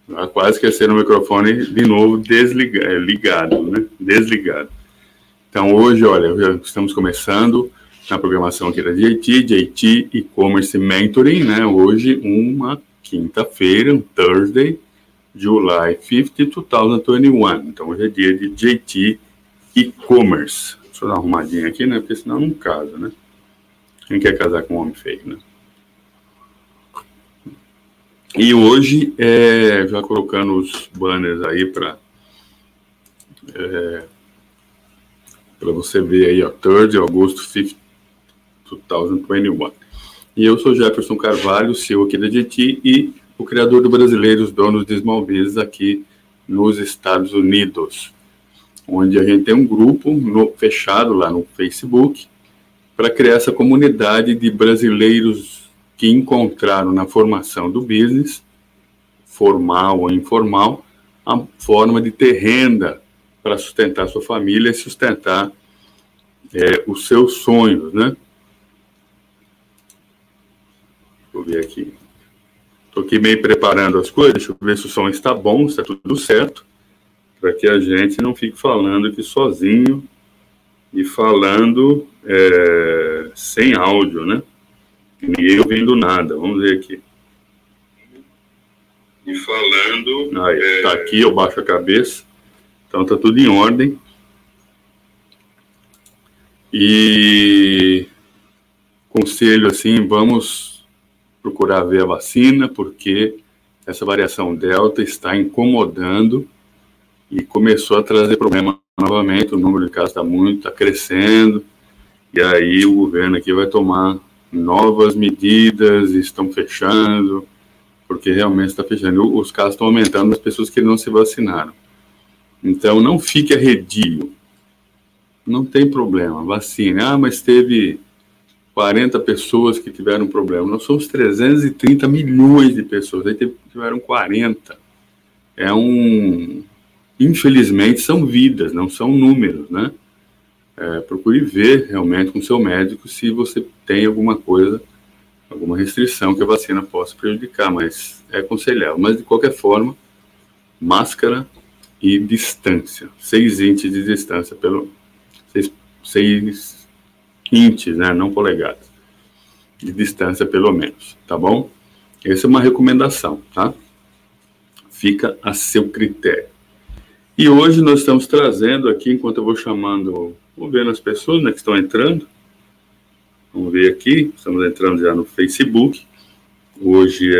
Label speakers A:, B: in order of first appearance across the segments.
A: Quase esquecendo o microfone de novo ligado, né? Desligado. Então, hoje, olha, já estamos começando na programação aqui da JT E-Commerce Mentoring, né? Hoje, uma quinta-feira, um Thursday, July 5th, 2021. Então, hoje é dia de JT E-Commerce. Deixa eu dar uma arrumadinha aqui, né? Porque senão não casa, né? Quem quer casar com um homem feio, né? E hoje, já colocando os banners aí para você ver aí, ó, 3 de agosto 5th, 2021. E eu sou Jefferson Carvalho, CEO aqui da JT e o criador do Brasileiros Donos de Small Business aqui nos Estados Unidos, onde a gente tem um grupo fechado lá no Facebook para criar essa comunidade de brasileiros que encontraram na formação do business, formal ou informal, a forma de ter renda para sustentar sua família e sustentar os seus sonhos, né? Deixa eu ver aqui. Estou aqui meio preparando as coisas, deixa eu ver se o som está bom, se está tudo certo, para que a gente não fique falando aqui sozinho e falando sem áudio, né? Ninguém ouvindo nada. Vamos ver aqui. E falando... Aí, tá aqui, eu baixo a cabeça. Então tá tudo em ordem. E conselho assim, vamos procurar ver a vacina, porque essa variação Delta está incomodando e começou a trazer problema novamente. O número de casos está crescendo. E aí o governo aqui vai tomar novas medidas, estão fechando, porque realmente está fechando. Os casos estão aumentando das pessoas que não se vacinaram. Então, não fique arredio. Não tem problema, vacina. Mas teve 40 pessoas que tiveram problema. Nós somos 330 milhões de pessoas, aí tiveram 40. Infelizmente, são vidas, não são números, né? Procure ver realmente com o seu médico se você tem alguma coisa, alguma restrição que a vacina possa prejudicar, mas é aconselhável. Mas, de qualquer forma, máscara e distância. 6 inches de distância, 6 inches, né, não polegadas, de distância pelo menos, tá bom? Essa é uma recomendação, tá? Fica a seu critério. E hoje nós estamos trazendo aqui, enquanto eu vou chamando, vou vendo as pessoas, né, que estão entrando. Vamos ver aqui, estamos entrando já no Facebook. Hoje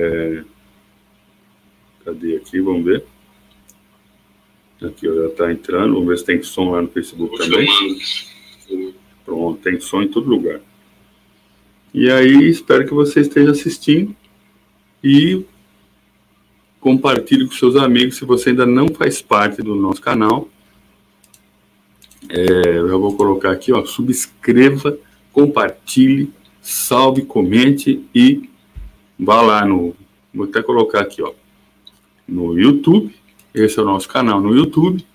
A: cadê aqui? Vamos ver. Aqui já está entrando, vamos ver se tem som lá no Facebook também. Pronto, tem som em todo lugar. E aí, espero que você esteja assistindo e compartilhe com seus amigos. Se você ainda não faz parte do nosso canal, eu já vou colocar aqui, ó, subscreva, compartilhe, salve, comente e vá lá vou até colocar aqui, ó, no YouTube. Esse é o nosso canal no YouTube,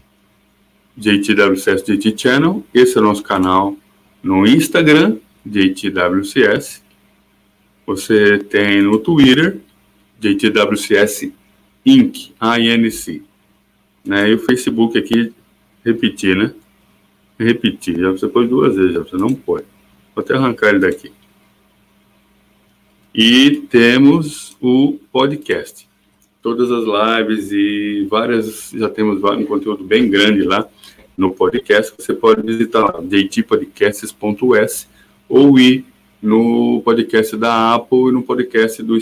A: JTWCS JT Channel. Esse é o nosso canal no Instagram, JTWCS. Você tem no Twitter, JTWCS Inc., INC. Né? E o Facebook aqui, repetir, né? Repetir, já você pôs 2 vezes, já você não pode. Vou até arrancar ele daqui. E temos o podcast. Todas as lives e já temos um conteúdo bem grande lá no podcast. Você pode visitar lá, jtpodcasts.us, ou ir no podcast da Apple e no podcast do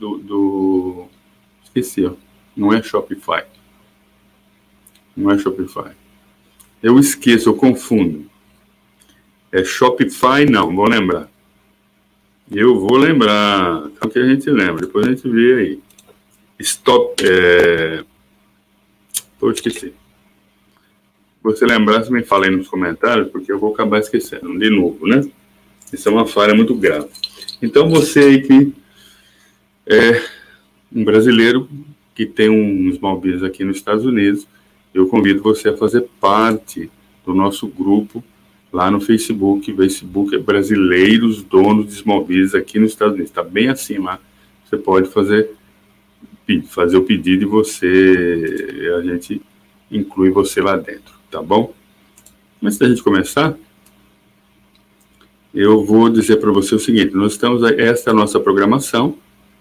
A: esqueci, ó. Não é Shopify. Eu esqueço, eu confundo. É Shopify, não, vou lembrar. Eu vou lembrar. É o que a gente lembra, depois a gente vê aí. Eu esqueci. Se você lembrar, você me fala aí nos comentários, porque eu vou acabar esquecendo de novo, né? Isso é uma falha muito grave. Então, você aí que é um brasileiro que tem um small business aqui nos Estados Unidos, eu convido você a fazer parte do nosso grupo lá no Facebook. Facebook é Brasileiros Donos de Small Business aqui nos Estados Unidos. Está bem assim lá. Você pode fazer fazer o pedido e a gente inclui você lá dentro, tá bom? Antes da gente começar, eu vou dizer para você o seguinte: esta é a nossa programação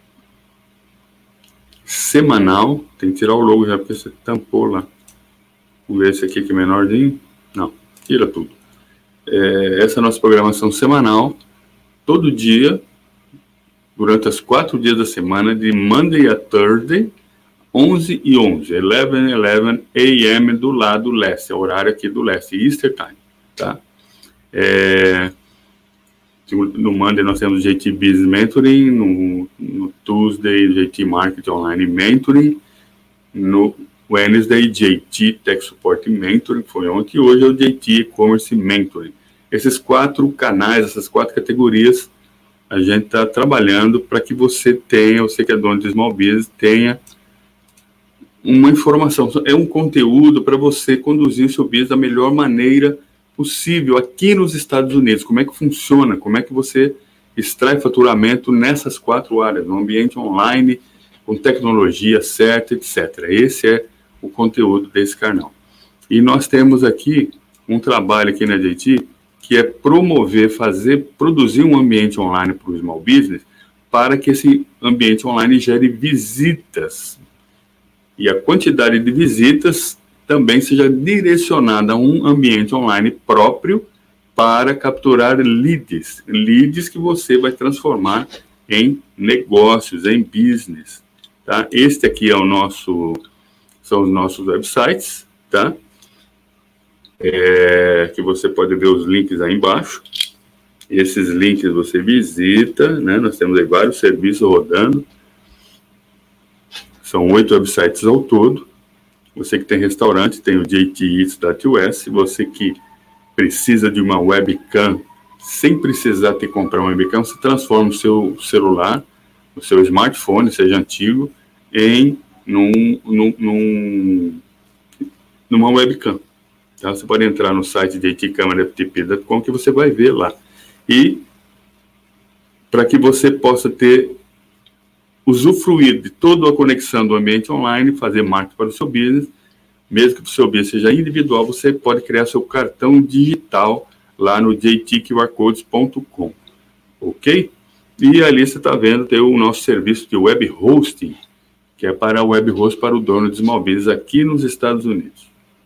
A: semanal. Tem que tirar o logo já, porque você tampou lá. Vamos ver esse aqui que é menorzinho. Não, tira tudo. Essa é a nossa programação semanal, todo dia, durante os 4 dias da semana, de Monday a Thursday, 11 e 11, 11 a.m. do lado leste, é o horário aqui do leste, Easter Time, tá? No Monday nós temos JT Business Mentoring, no Tuesday JT Marketing Online Mentoring, no Wednesday JT Tech Support Mentoring, foi ontem, e hoje é o JT E-Commerce Mentoring. Esses 4 canais, essas 4 categorias, a gente está trabalhando para que você que é dono de small business, tenha uma informação, é um conteúdo para você conduzir o seu business da melhor maneira possível aqui nos Estados Unidos. Como é que funciona, como é que você extrai faturamento nessas 4 áreas, no ambiente online, com tecnologia certa, etc. Esse é o conteúdo desse canal. E nós temos aqui um trabalho aqui na JT, que é produzir um ambiente online para o small business, para que esse ambiente online gere visitas. E a quantidade de visitas também seja direcionada a um ambiente online próprio para capturar leads que você vai transformar em negócios, em business, tá? Este aqui são os nossos websites, tá? Que você pode ver os links aí embaixo. Esses links você visita, né? Nós temos aí vários serviços rodando. São 8 websites ao todo. Você que tem restaurante, tem o jteats.us. Você que precisa de uma webcam, sem precisar ter que comprar uma webcam, você transforma o seu celular, o seu smartphone, seja antigo, em numa webcam. Tá? Você pode entrar no site jtcameraftp.com que você vai ver lá. E para que você possa usufruir de toda a conexão do ambiente online, fazer marketing para o seu business, mesmo que o seu business seja individual, você pode criar seu cartão digital lá no jtqrcodes.com, ok? E ali você está vendo, tem o nosso serviço de web hosting, que é para web host para o dono de small business aqui nos Estados Unidos.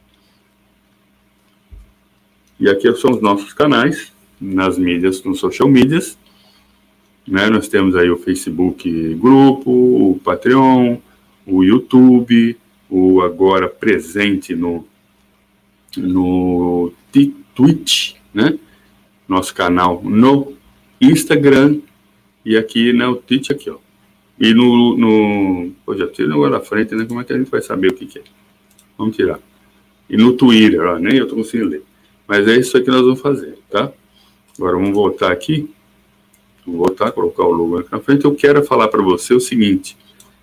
A: E aqui são os nossos canais, nas mídias, nos social medias, né? Nós temos aí o Facebook Grupo, o Patreon, o YouTube, o agora presente no Twitch, né? Nosso canal no Instagram, e aqui no Twitch, aqui, ó. E Pô, já tirei agora da frente, né? Como é que a gente vai saber o que é? Vamos tirar. E no Twitter, ó, nem eu tô conseguindo ler. Mas é isso aqui que nós vamos fazer, tá? Agora vamos voltar aqui. Vou voltar, colocar o logo aqui na frente. Eu quero falar para você o seguinte.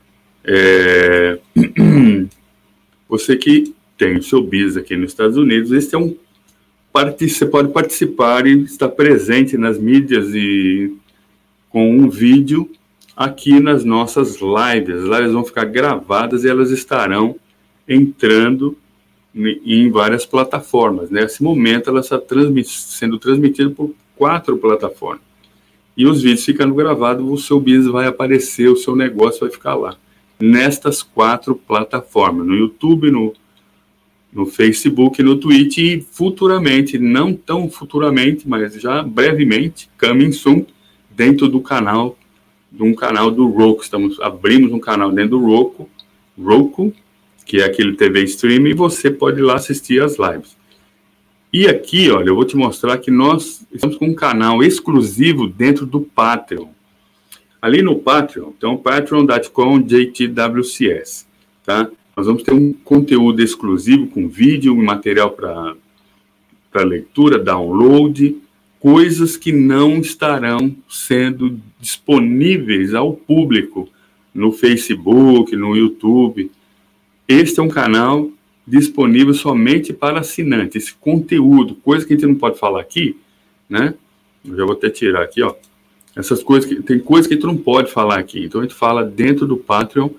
A: Você que tem o seu business aqui nos Estados Unidos, você pode participar e estar presente nas mídias e com um vídeo aqui nas nossas lives. As lives vão ficar gravadas e elas estarão entrando em várias plataformas. Nesse momento, ela está sendo transmitida por 4 plataformas. E os vídeos ficando gravados, o seu business vai aparecer, o seu negócio vai ficar lá. Nestas 4 plataformas, no YouTube, no Facebook, no Twitch, e futuramente, não tão futuramente, mas já brevemente, coming soon, dentro do canal, do Roku. Abrimos um canal dentro do Roku, que é aquele TV streaming, e você pode ir lá assistir as lives. E aqui, olha, eu vou te mostrar que nós estamos com um canal exclusivo dentro do Patreon. Ali no Patreon, então, patreon.com/jtwcs, tá? Nós vamos ter um conteúdo exclusivo com vídeo, material para leitura, download, coisas que não estarão sendo disponíveis ao público no Facebook, no YouTube. Este é um canal disponível somente para assinantes. Esse conteúdo, coisa que a gente não pode falar aqui, né? Eu já vou até tirar aqui, ó. Essas coisas tem coisas que a gente não pode falar aqui. Então a gente fala dentro do Patreon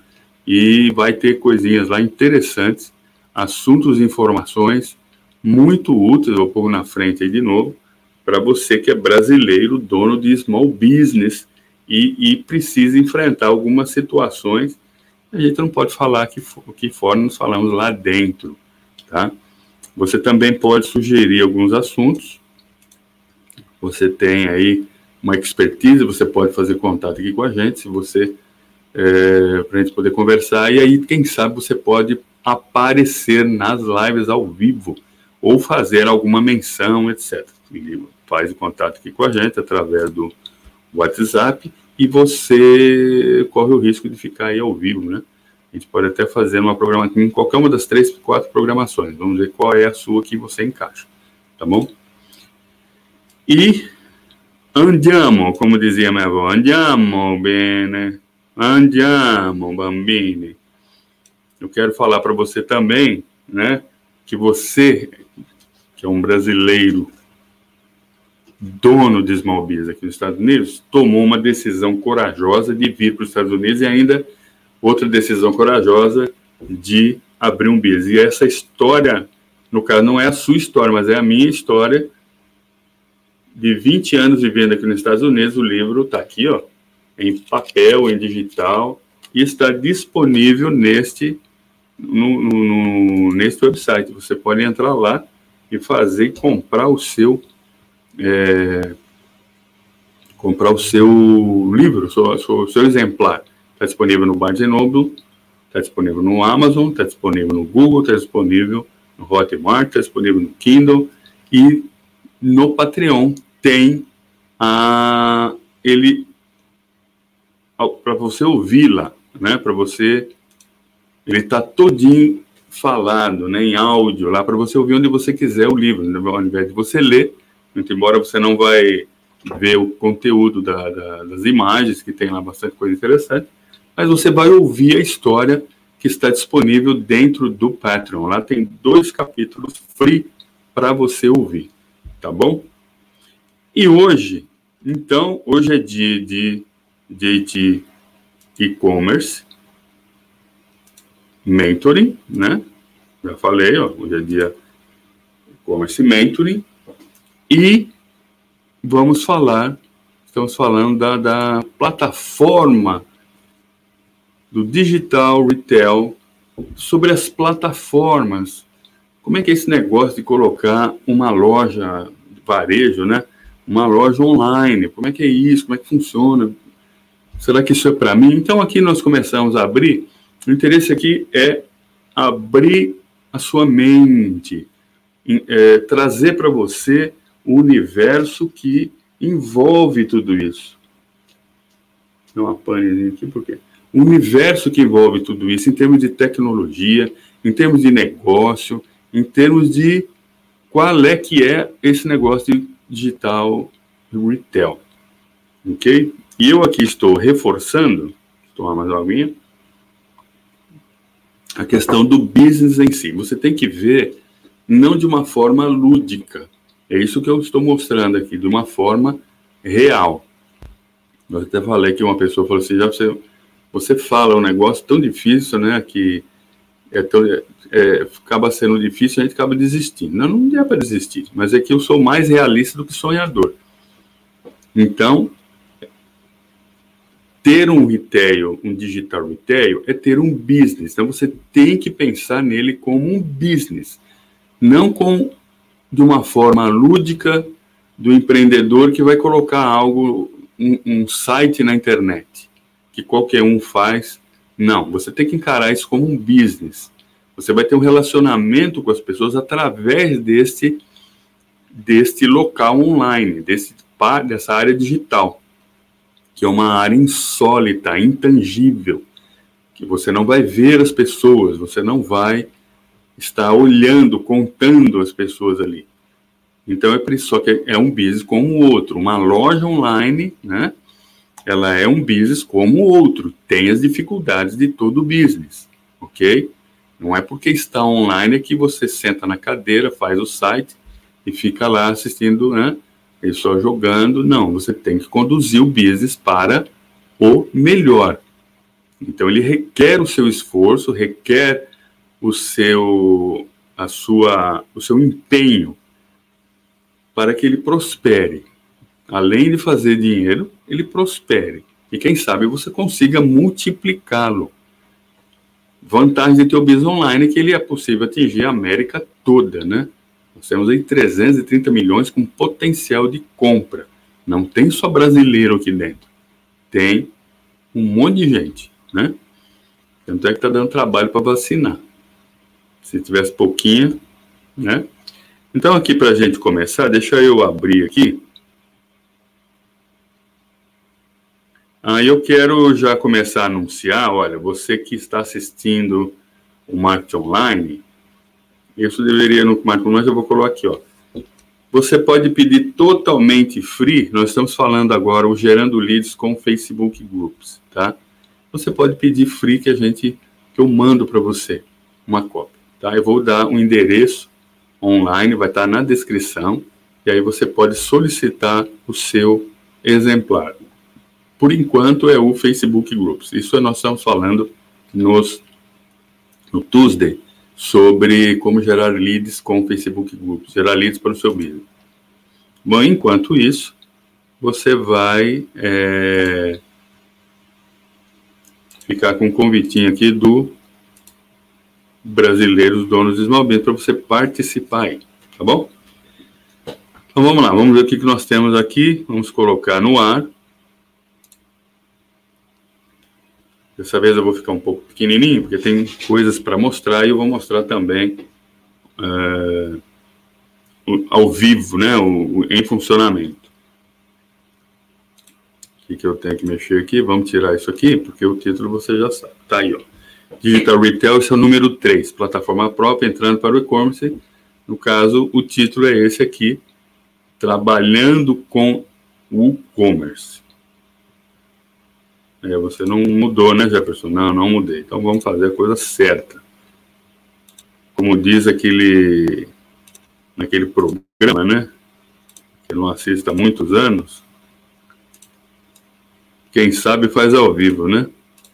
A: e vai ter coisinhas lá interessantes, assuntos e informações muito úteis, vou pôr na frente aí de novo, para você que é brasileiro, dono de small business e precisa enfrentar algumas situações. A gente não pode falar aqui fora, nós falamos lá dentro, tá? Você também pode sugerir alguns assuntos. Você tem aí uma expertise, você pode fazer contato aqui com a gente, se você para a gente poder conversar, e aí, quem sabe, você pode aparecer nas lives ao vivo, ou fazer alguma menção, etc. Faz o contato aqui com a gente, através do WhatsApp, e você corre o risco de ficar aí ao vivo, né? A gente pode até fazer uma programação, em qualquer uma das 3, 4 programações, vamos ver qual é a sua que você encaixa, tá bom? E andiamo, como dizia minha avó, andiamo bene. Andiamo, bambini. Eu quero falar para você também, né, que você, que é um brasileiro dono de small business aqui nos Estados Unidos, tomou uma decisão corajosa de vir para os Estados Unidos e ainda outra decisão corajosa de abrir um business. E essa história, no caso, não é a sua história, mas é a minha história de 20 anos vivendo aqui nos Estados Unidos. O livro está aqui, ó, em papel, em digital, e está disponível neste website. Você pode entrar lá e comprar o seu livro, o seu exemplar. Está disponível no Barnes & Noble, está disponível no Amazon, está disponível no Google, está disponível no Hotmart, está disponível no Kindle, e no Patreon tem ele para você ouvir lá, né? Para você, ele está todinho falado, né? Em áudio lá, para você ouvir onde você quiser o livro, né? Ao invés de você ler, muito embora você não vai ver o conteúdo das imagens, que tem lá bastante coisa interessante, mas você vai ouvir a história que está disponível dentro do Patreon. Lá tem 2 capítulos free para você ouvir, tá bom? E hoje é dia de JT E-Commerce Mentoring, né? Já falei, ó, hoje é dia E-Commerce Mentoring, e estamos falando da plataforma do Digital Retail, sobre as plataformas. Como é que é esse negócio de colocar uma loja de varejo, né? Uma loja online, como é que é isso? Como é que funciona? Será que isso é para mim? Então, aqui nós começamos a abrir. O interesse aqui é abrir a sua mente, trazer para você o universo que envolve tudo isso. Dá uma panezinha aqui, por quê? O universo que envolve tudo isso, em termos de tecnologia, em termos de negócio, em termos de qual é que é esse negócio de digital retail. Ok? E eu aqui estou reforçando, tomar mais uma aguinha, a questão do business em si. Você tem que ver não de uma forma lúdica. É isso que eu estou mostrando aqui, de uma forma real. Eu até falei que uma pessoa falou assim, já você fala um negócio tão difícil, né, que acaba sendo difícil, a gente acaba desistindo. Não é para desistir, mas é que eu sou mais realista do que sonhador. Então, ter um retail, um digital retail, é ter um business. Então, você tem que pensar nele como um business, não de uma forma lúdica do empreendedor que vai colocar algo, um site na internet, que qualquer um faz. Não, você tem que encarar isso como um business. Você vai ter um relacionamento com as pessoas através deste local online, dessa área digital, que é uma área insólita, intangível, que você não vai ver as pessoas, você não vai estar olhando, contando as pessoas ali. Então, só que é um business como o outro. Uma loja online, né? Ela é um business como o outro. Tem as dificuldades de todo business, ok? Não é porque está online que você senta na cadeira, faz o site e fica lá assistindo, né? E só jogando. Não, você tem que conduzir o business para o melhor. Então, ele requer o seu esforço, requer o seu empenho para que ele prospere. Além de fazer dinheiro, ele prospere. E quem sabe você consiga multiplicá-lo. Vantagem de ter o business online é que ele é possível atingir a América toda, né? Nós temos aí 330 milhões com potencial de compra. Não tem só brasileiro aqui dentro. Tem um monte de gente, né? Tanto é que está dando trabalho para vacinar. Se tivesse pouquinho, né? Então, aqui para a gente começar, deixa eu abrir aqui. Aí eu quero já começar a anunciar, olha, você que está assistindo o Marketing Online, isso deveria no Marketing Online, eu vou colocar aqui, ó. Você pode pedir totalmente free, nós estamos falando agora o Gerando Leads com Facebook Groups, tá? Você pode pedir free que eu mando para você uma cópia, tá? Eu vou dar um endereço online, vai estar na descrição, e aí você pode solicitar o seu exemplar. Por enquanto é o Facebook Groups. Isso nós estamos falando no Tuesday sobre como gerar leads com o Facebook Groups, gerar leads para o seu business. Bom, enquanto isso, você vai ficar com um convitinho aqui do Brasileiros Donos de Small Business para você participar aí, tá bom? Então vamos lá, vamos ver o que nós temos aqui, vamos colocar no ar. Dessa vez eu vou ficar um pouco pequenininho, porque tem coisas para mostrar e eu vou mostrar também ao vivo, né, em funcionamento. O que eu tenho que mexer aqui? Vamos tirar isso aqui, porque o título você já sabe. Tá aí, ó. Digital Retail, esse é o número 3, plataforma própria entrando para o e-commerce. No caso, o título é esse aqui, trabalhando com o e-commerce. Você não mudou, né, Jefferson? Não mudei. Então vamos fazer a coisa certa. Como diz naquele programa, né? Que eu não assisto há muitos anos. Quem sabe faz ao vivo, né?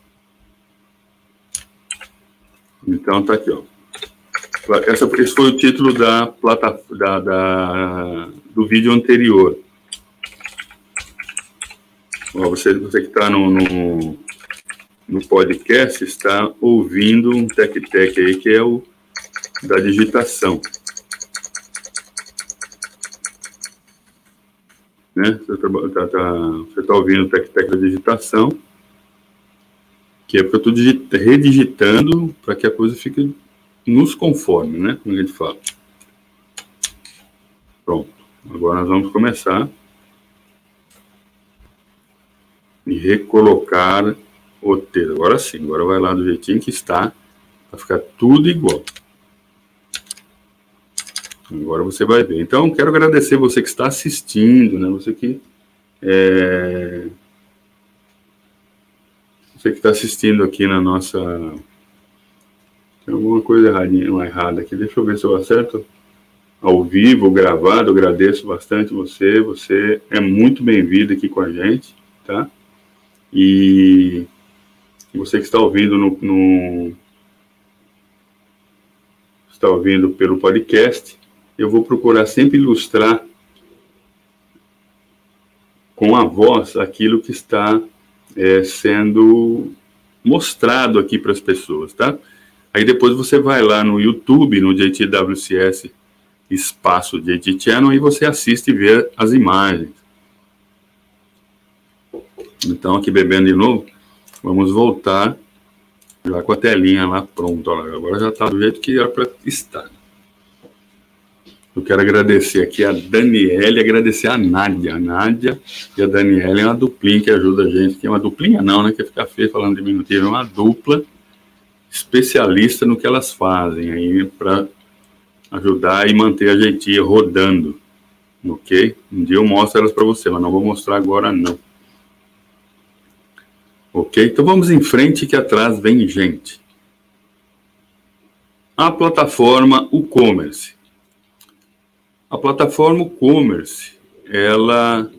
A: Então tá aqui, ó. Esse foi o título do vídeo anterior. Ó, você que está no podcast está ouvindo um tec-tec aí que é o da digitação. Né? Você está ouvindo o tec-tec da digitação, que é porque eu estou redigitando para que a coisa fique nos conforme, né? Como a gente fala. Pronto. Agora nós vamos começar e recolocar o texto. Agora sim, agora vai lá do jeitinho que está, para ficar tudo igual. Agora você vai ver. Então, quero agradecer você que está assistindo, né? Você que está assistindo aqui na nossa... Tem alguma coisa errada aqui. Deixa eu ver se eu acerto. Ao vivo, gravado, eu agradeço bastante você. Você é muito bem-vindo aqui com a gente, tá? E você que está ouvindo está ouvindo pelo podcast, eu vou procurar sempre ilustrar com a voz aquilo que está sendo mostrado aqui para as pessoas, tá? Aí depois você vai lá no YouTube, no JTWCS espaço JT Channel, e você assiste e vê as imagens. Então, aqui bebendo de novo, vamos voltar já com a telinha lá pronta. Agora já está do jeito que era para estar. Eu quero agradecer aqui a Daniela e agradecer a Nádia. A Nádia e a Daniela é uma duplinha que ajuda a gente. Que é uma duplinha não, né? Que fica feio falando diminutivo. É uma dupla especialista no que elas fazem aí para ajudar e manter a JT rodando. Ok? Um dia eu mostro elas para você, mas não vou mostrar agora não. Ok? Então vamos em frente que atrás vem gente. A plataforma e-commerce. A plataforma e-commerce, ela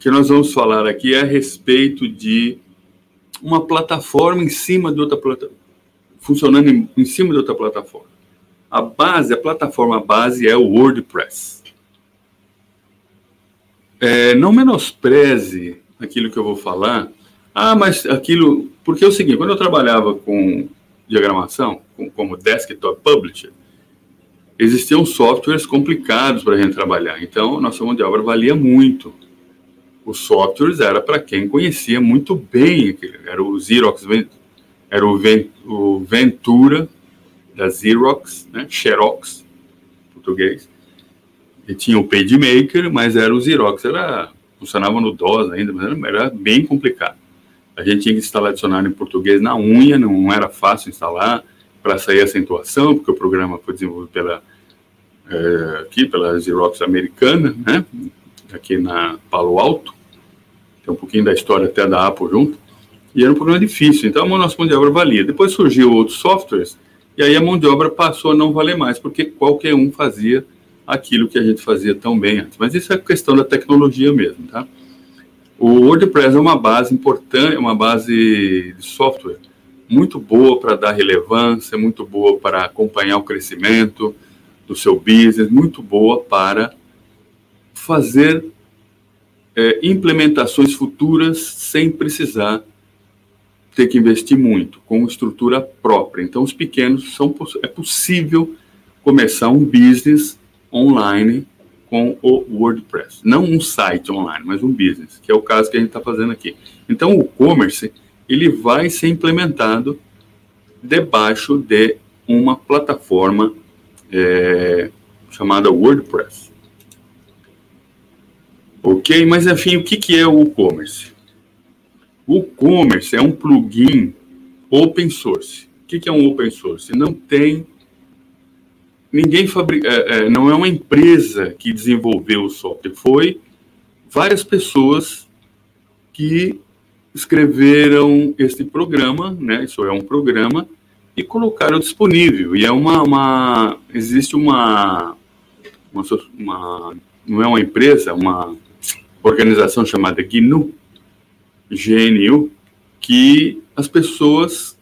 A: que nós vamos falar aqui é a respeito de uma plataforma em cima de outra plataforma, funcionando em cima de outra plataforma. A plataforma base é o WordPress. Não menospreze aquilo que eu vou falar. Mas aquilo... Porque é o seguinte, quando eu trabalhava com diagramação, como desktop publisher, existiam softwares complicados para a gente trabalhar. Então, nossa mão de obra valia muito. Os softwares era para quem conhecia muito bem aquilo. Era o Xerox, era o Ventura da Xerox, né? Xerox, em português. E tinha o PageMaker, mas era o Xerox. Funcionava no DOS ainda, mas era bem complicado. A gente tinha que instalar dicionário em português na unha, não era fácil instalar, para sair a acentuação, porque o programa foi desenvolvido pela Xerox americana, né? Aqui na Palo Alto. Tem um pouquinho da história até da Apple junto. E era um programa difícil, então a nossa mão de obra valia. Depois surgiu outros softwares, e aí a mão de obra passou a não valer mais, porque qualquer um fazia aquilo que a gente fazia tão bem antes. Mas isso é questão da tecnologia mesmo, tá? O WordPress é uma base importante, é uma base de software muito boa para dar relevância, muito boa para acompanhar o crescimento do seu business, muito boa para fazer implementações futuras sem precisar ter que investir muito, com estrutura própria. Então, os pequenos, é possível começar um business online com o WordPress. Não um site online, mas um business, que é o caso que a gente está fazendo aqui. Então, o e-commerce, ele vai ser implementado debaixo de uma plataforma chamada WordPress. Ok? Mas, enfim, o que é o e-commerce? O e-commerce é um plugin open source. O que é um open source? Não tem... Ninguém fabrica... não é uma empresa que desenvolveu o software. Foi várias pessoas que escreveram este programa, né? Isso é um programa, e colocaram disponível. E existe uma não é uma empresa, uma organização chamada GNU, que as pessoas,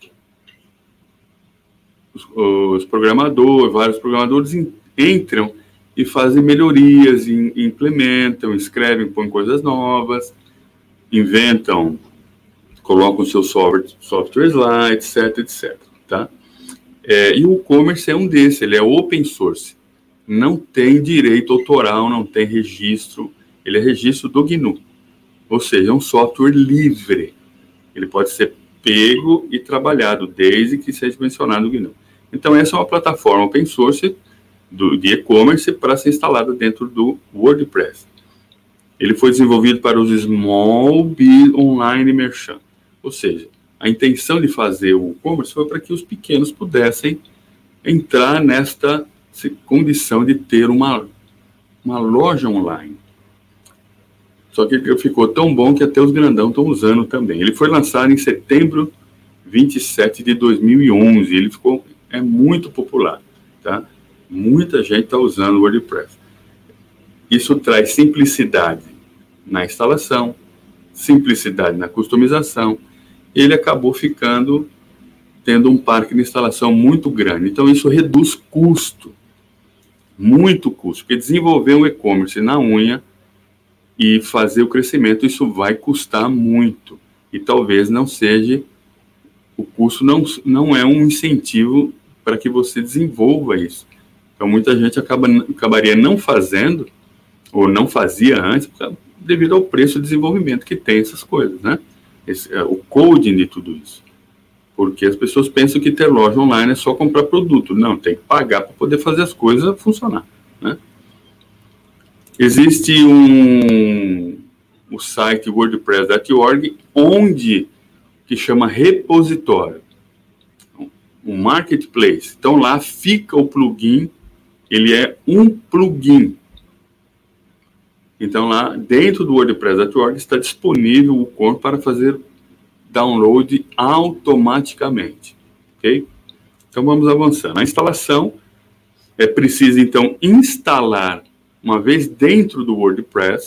A: os programadores, vários programadores entram e fazem melhorias, implementam, escrevem, põem coisas novas, inventam, colocam seus softwares lá, etc, etc. Tá? E o e-commerce é um desses, ele é open source. Não tem direito autoral, não tem registro, ele é registro do GNU. Ou seja, é um software livre. Ele pode ser pego e trabalhado, desde que seja mencionado no GNU. Então, essa é uma plataforma open source de e-commerce para ser instalada dentro do WordPress. Ele foi desenvolvido para os Small Biz Online Merchant. Ou seja, a intenção de fazer o e-commerce foi para que os pequenos pudessem entrar nesta condição de ter uma loja online. Só que ficou tão bom que até os grandão estão usando também. Ele foi lançado em setembro 27 de 2011. Ele é muito popular, tá? Muita gente está usando o WordPress. Isso traz simplicidade na instalação, simplicidade na customização. Ele acabou tendo um parque de instalação muito grande. Então, isso reduz custo, muito custo. Porque desenvolver um e-commerce na unha e fazer o crescimento, isso vai custar muito. E talvez não seja, o custo não é um incentivo para que você desenvolva isso. Então, muita gente acabaria não fazendo, ou não fazia antes, devido ao preço de desenvolvimento que tem essas coisas, né? O coding de tudo isso. Porque as pessoas pensam que ter loja online é só comprar produto. Não, tem que pagar para poder fazer as coisas funcionar, né? Existe o site wordpress.org, que chama repositório, um marketplace. Então, lá fica o plugin, ele é um plugin. Então, lá dentro do wordpress.org está disponível o e-commerce para fazer download automaticamente, ok? Então, vamos avançando. A instalação é preciso, então, instalar, uma vez dentro do WordPress,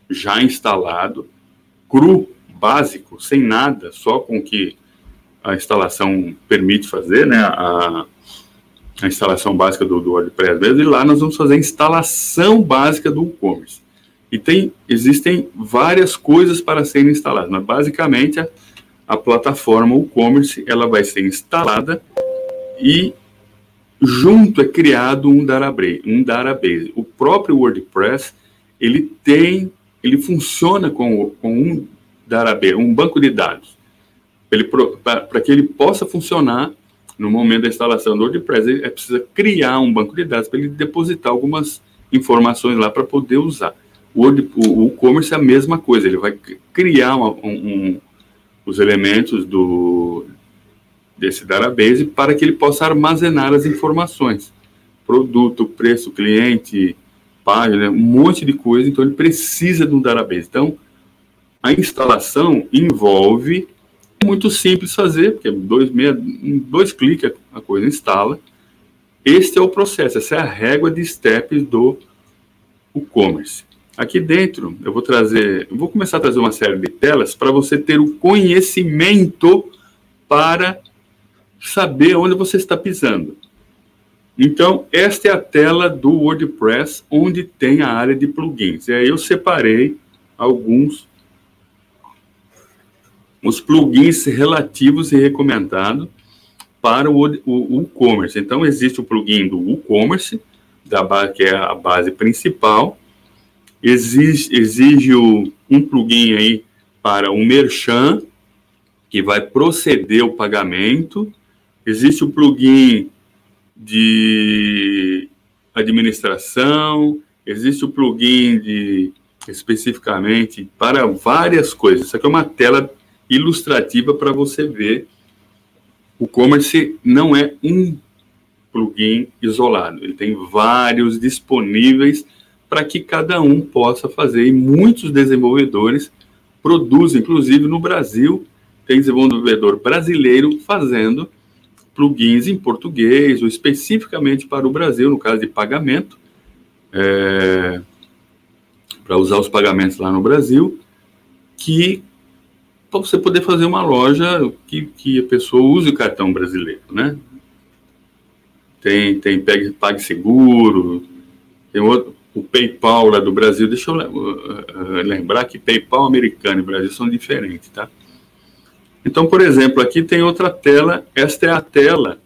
A: já instalado, cru, básico, sem nada, só com o que a instalação permite fazer, né? A instalação básica do WordPress mesmo, e lá nós vamos fazer a instalação básica do WooCommerce. E existem várias coisas para serem instaladas, mas basicamente a plataforma WooCommerce ela vai ser instalada e junto é criado um database. O próprio WordPress ele funciona com um database, um banco de dados. Para que ele possa funcionar no momento da instalação do WordPress, ele precisa criar um banco de dados para ele depositar algumas informações lá para poder usar. O WooCommerce é a mesma coisa, ele vai criar os elementos desse database para que ele possa armazenar as informações. Produto, preço, cliente, página, um monte de coisa, então ele precisa de um database. Então, a instalação envolve, é muito simples fazer, porque em 2 cliques a coisa instala. Este é o processo, essa é a régua de steps do WooCommerce. Aqui dentro, eu vou começar a trazer uma série de telas para você ter o conhecimento para saber onde você está pisando. Então, esta é a tela do WordPress, onde tem a área de plugins. E aí eu separei os plugins relativos e recomendados para o WooCommerce. Então, existe o plugin do WooCommerce, que é a base principal. Exige um plugin aí para o Merchan, que vai proceder o pagamento. Existe o plugin de administração, existe o plugin especificamente para várias coisas. Isso aqui é uma tela ilustrativa para você ver. O WooCommerce não é um plugin isolado, ele tem vários disponíveis para que cada um possa fazer, e muitos desenvolvedores produzem, inclusive no Brasil, tem desenvolvedor brasileiro fazendo plugins em português, ou especificamente para o Brasil, no caso de pagamento, para usar os pagamentos lá no Brasil, para você poder fazer uma loja que a pessoa use o cartão brasileiro, né? Tem PagSeguro, tem o PayPal lá do Brasil. Deixa eu lembrar que PayPal americano e Brasil são diferentes, tá? Então, por exemplo, aqui tem outra tela. Esta é a tela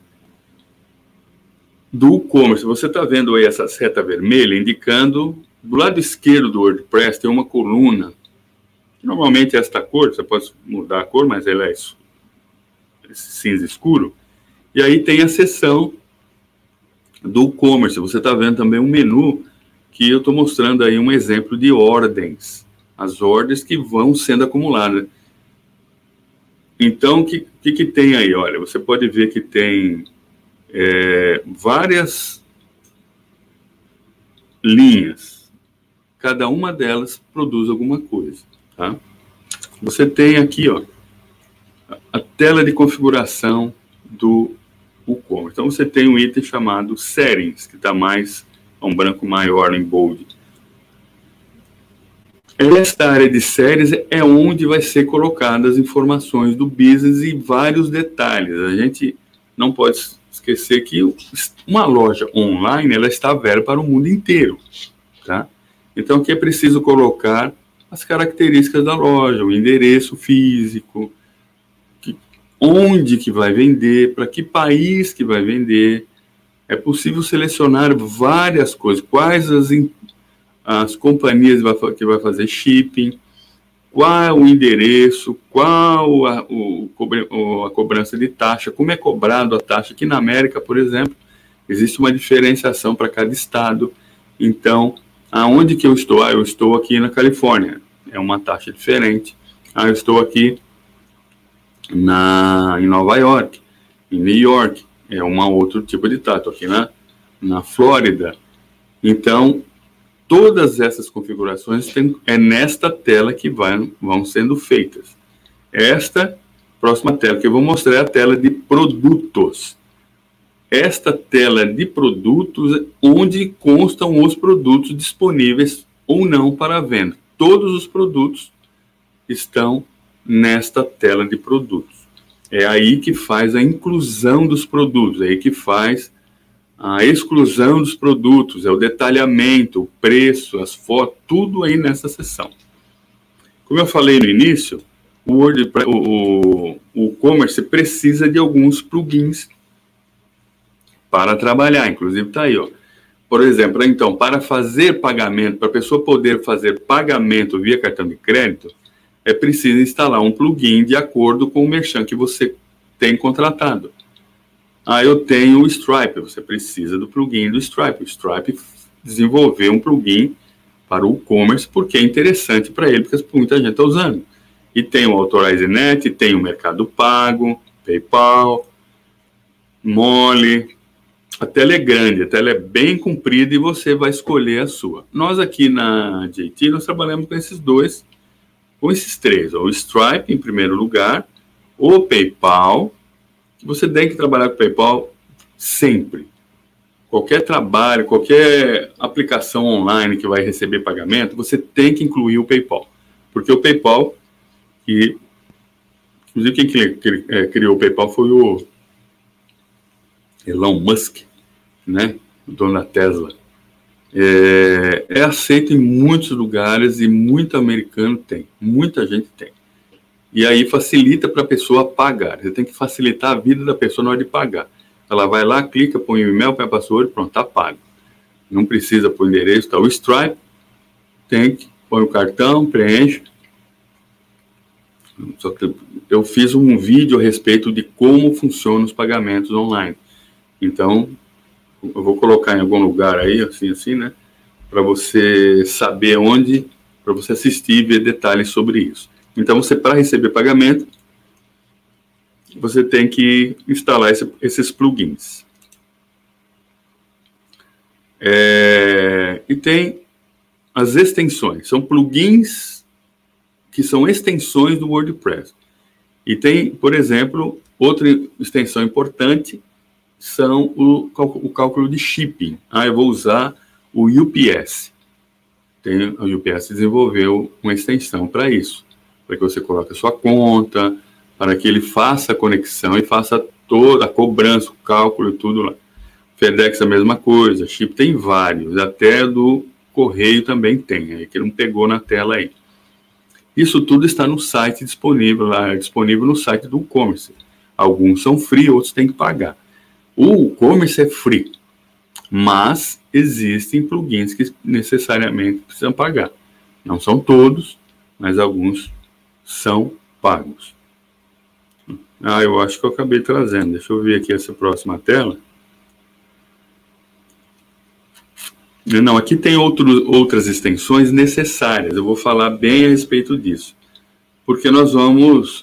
A: do WooCommerce. Você está vendo aí essa seta vermelha indicando, do lado esquerdo do WordPress tem uma coluna, que normalmente é esta cor, você pode mudar a cor, mas ela é esse cinza escuro. E aí tem a seção do WooCommerce. Você está vendo também um menu que eu estou mostrando aí um exemplo de ordens. As ordens que vão sendo acumuladas. Então, o que tem aí? Olha, você pode ver que tem várias linhas. Cada uma delas produz alguma coisa, tá? Você tem aqui, ó, a tela de configuração do WooCommerce. Então, você tem um item chamado Settings, que está um branco maior em bold. Esta área de séries é onde vai ser colocadas as informações do business e vários detalhes. A gente não pode esquecer que uma loja online ela está aberta para o mundo inteiro, tá? Então aqui é preciso colocar as características da loja, o endereço físico, onde que vai vender, para que país que vai vender. É possível selecionar várias coisas, quais as companhias que vai fazer shipping, qual o endereço, qual a cobrança de taxa, como é cobrado a taxa. Aqui na América, por exemplo, existe uma diferenciação para cada estado. Então, aonde que eu estou? Eu estou aqui na Califórnia, é uma taxa diferente. Eu estou aqui em Nova York, em New York, é outro tipo de taxa. Estou aqui na Flórida. Então, todas essas configurações é nesta tela que vão sendo feitas. Esta próxima tela que eu vou mostrar é a tela de produtos. Esta tela de produtos, onde constam os produtos disponíveis ou não para venda. todos os produtos estão nesta tela de produtos. É aí que faz a inclusão dos produtos, é aí que faz a exclusão dos produtos, é o detalhamento, o preço, as fotos, tudo aí nessa seção. Como eu falei no início, o e-commerce precisa de alguns plugins para trabalhar, inclusive está aí, ó. Por exemplo, então, para fazer pagamento, para a pessoa poder fazer pagamento via cartão de crédito, é preciso instalar um plugin de acordo com o merchant que você tem contratado. Eu tenho o Stripe, você precisa do plugin do Stripe. O Stripe desenvolveu um plugin para o e-commerce porque é interessante para ele, porque muita gente está usando. E tem o AuthorizeNet, tem o Mercado Pago, PayPal, Mole. A tela é grande, a tela é bem comprida e você vai escolher a sua. Nós aqui na JT, nós trabalhamos com esses três. O Stripe, em primeiro lugar, o PayPal. Você tem que trabalhar com o PayPal sempre. Qualquer trabalho, qualquer aplicação online que vai receber pagamento, você tem que incluir o PayPal. Porque o PayPal, inclusive quem criou o PayPal foi o Elon Musk, né? O dono da Tesla. É aceito em muitos lugares e muito americano tem. Muita gente tem. E aí facilita para a pessoa pagar. Você tem que facilitar a vida da pessoa na hora de pagar. Ela vai lá, clica, põe o e-mail, põe a password, pronto, está pago. Não precisa pôr endereço, tá? O Stripe, põe o cartão, preenche. Só que eu fiz um vídeo a respeito de como funcionam os pagamentos online. Então, eu vou colocar em algum lugar aí, assim, né? Para você saber onde, para você assistir e ver detalhes sobre isso. Então, para receber pagamento, você tem que instalar esses plugins. E tem as extensões. São plugins que são extensões do WordPress. E tem, por exemplo, outra extensão importante, são o cálculo de shipping. Eu vou usar o UPS. O UPS desenvolveu uma extensão para isso. Para que você coloque a sua conta, para que ele faça a conexão e faça toda a cobrança, o cálculo e tudo lá. FedEx a mesma coisa, Chip tem vários, até do Correio também tem, aí que não pegou na tela aí. Isso tudo está no site disponível no site do e-commerce. Alguns são free, outros tem que pagar. O e-commerce é free, mas existem plugins que necessariamente precisam pagar. Não são todos, mas alguns são pagos. Eu acho que eu acabei trazendo. Deixa eu ver aqui essa próxima tela. Não, aqui tem outras extensões necessárias. Eu vou falar bem a respeito disso. Porque nós vamos...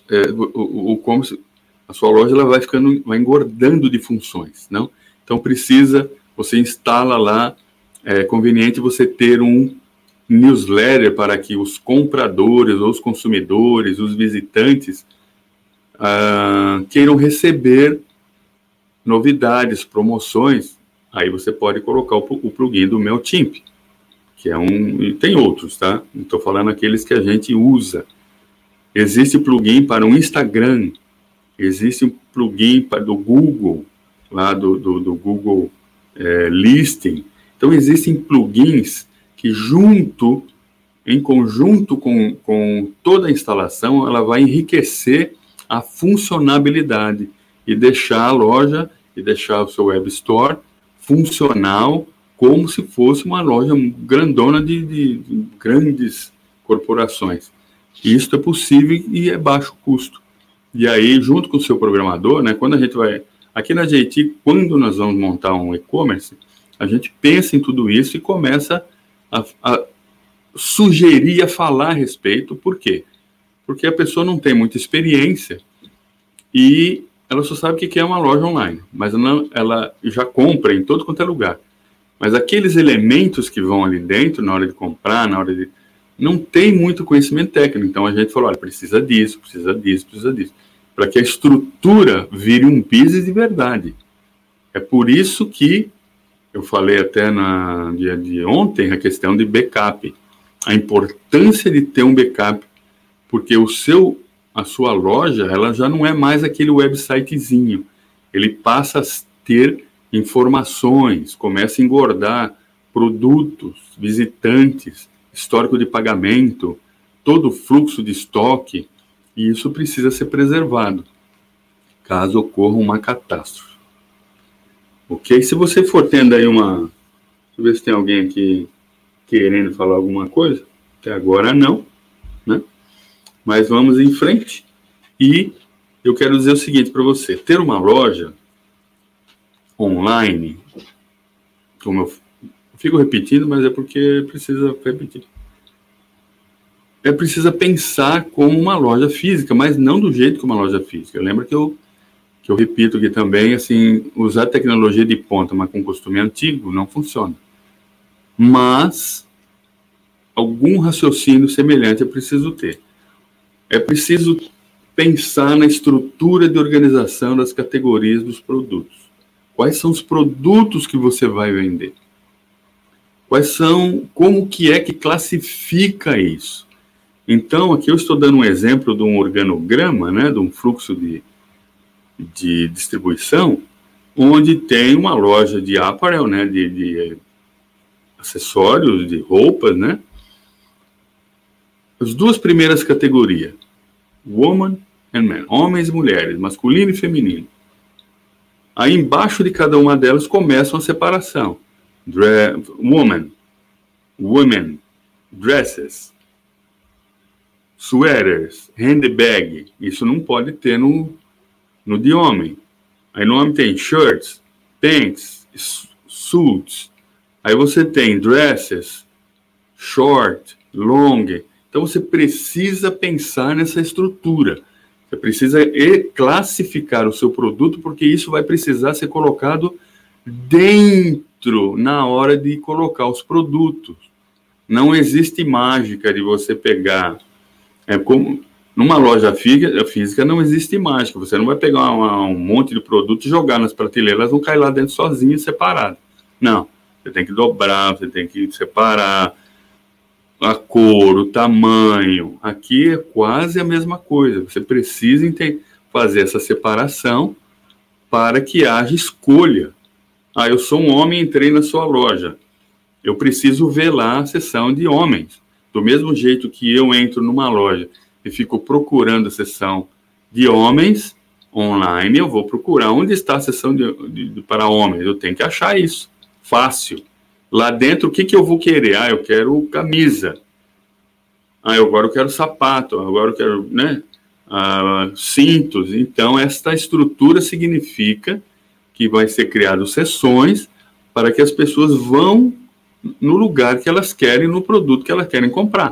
A: a sua loja ela vai engordando de funções, não? Então você instala lá, é conveniente você ter um newsletter para que os compradores, os consumidores, os visitantes queiram receber novidades, promoções. Aí você pode colocar o plugin do MailChimp, que e tem outros, tá? Estou falando aqueles que a gente usa. Existe plugin para o Instagram, existe um plugin do Google, lá do Google Listing. Então, existem plugins que em conjunto com toda a instalação, ela vai enriquecer a funcionalidade e deixar a loja e deixar o seu web store funcional como se fosse uma loja grandona de grandes corporações. Isso é possível e é baixo custo. E aí, junto com o seu programador, né, quando a gente vai... Aqui na JT, quando nós vamos montar um e-commerce, a gente pensa em tudo isso e começa a sugerir, a falar a respeito. Por quê? Porque a pessoa não tem muita experiência e ela só sabe o que é uma loja online, mas ela já compra em todo quanto é lugar. Mas aqueles elementos que vão ali dentro, na hora de comprar, não tem muito conhecimento técnico. Então a gente falou, olha, precisa disso, para que a estrutura vire um business de verdade. É por isso que eu falei até no dia de ontem a questão de backup. a importância de ter um backup, porque a sua loja, ela já não é mais aquele websitezinho. Ele passa a ter informações, começa a engordar produtos, visitantes, histórico de pagamento, todo o fluxo de estoque, e isso precisa ser preservado, caso ocorra uma catástrofe. Ok? Se você for tendo aí deixa eu ver se tem alguém aqui querendo falar alguma coisa. Até agora não, né? Mas vamos em frente. E eu quero dizer o seguinte para você: ter uma loja online, como eu fico repetindo, mas é porque precisa repetir. Precisa pensar como uma loja física, mas não do jeito que uma loja física. Lembra que eu repito aqui também, assim, usar tecnologia de ponta, mas com costume antigo, não funciona. Mas algum raciocínio semelhante é preciso ter. É preciso pensar na estrutura de organização das categorias dos produtos. Quais são os produtos que você vai vender? Como que é que classifica isso? Então, aqui eu estou dando um exemplo de um organograma, né, de um fluxo de distribuição, onde tem uma loja de apparel, né, de acessórios, de roupas, né? As duas primeiras categorias, woman and man, homens e mulheres, masculino e feminino. Aí embaixo de cada uma delas começa uma separação. Women, dresses, sweaters, handbag. Isso não pode ter no de homem. Aí no homem tem shirts, pants, suits. Aí você tem dresses, short, long. Então você precisa pensar nessa estrutura. Você precisa classificar o seu produto, porque isso vai precisar ser colocado dentro na hora de colocar os produtos. Não existe mágica de você pegar. Como numa loja física não existe mágica. Você não vai pegar um monte de produto e jogar nas prateleiras, elas vão cair lá dentro sozinhas, separadas. Não. Você tem que dobrar, você tem que separar a cor, o tamanho. Aqui é quase a mesma coisa. Você precisa fazer essa separação para que haja escolha. Eu sou um homem e entrei na sua loja. Eu preciso ver lá a seção de homens. Do mesmo jeito que eu entro numa loja e fico procurando a seção de homens online, eu vou procurar onde está a seção para homens. Eu tenho que achar isso. Fácil. Lá dentro, o que eu vou querer? Eu quero camisa. Agora eu quero sapato. Agora eu quero, né, cintos. Então, esta estrutura significa que vai ser criado seções para que as pessoas vão no lugar que elas querem, no produto que elas querem comprar.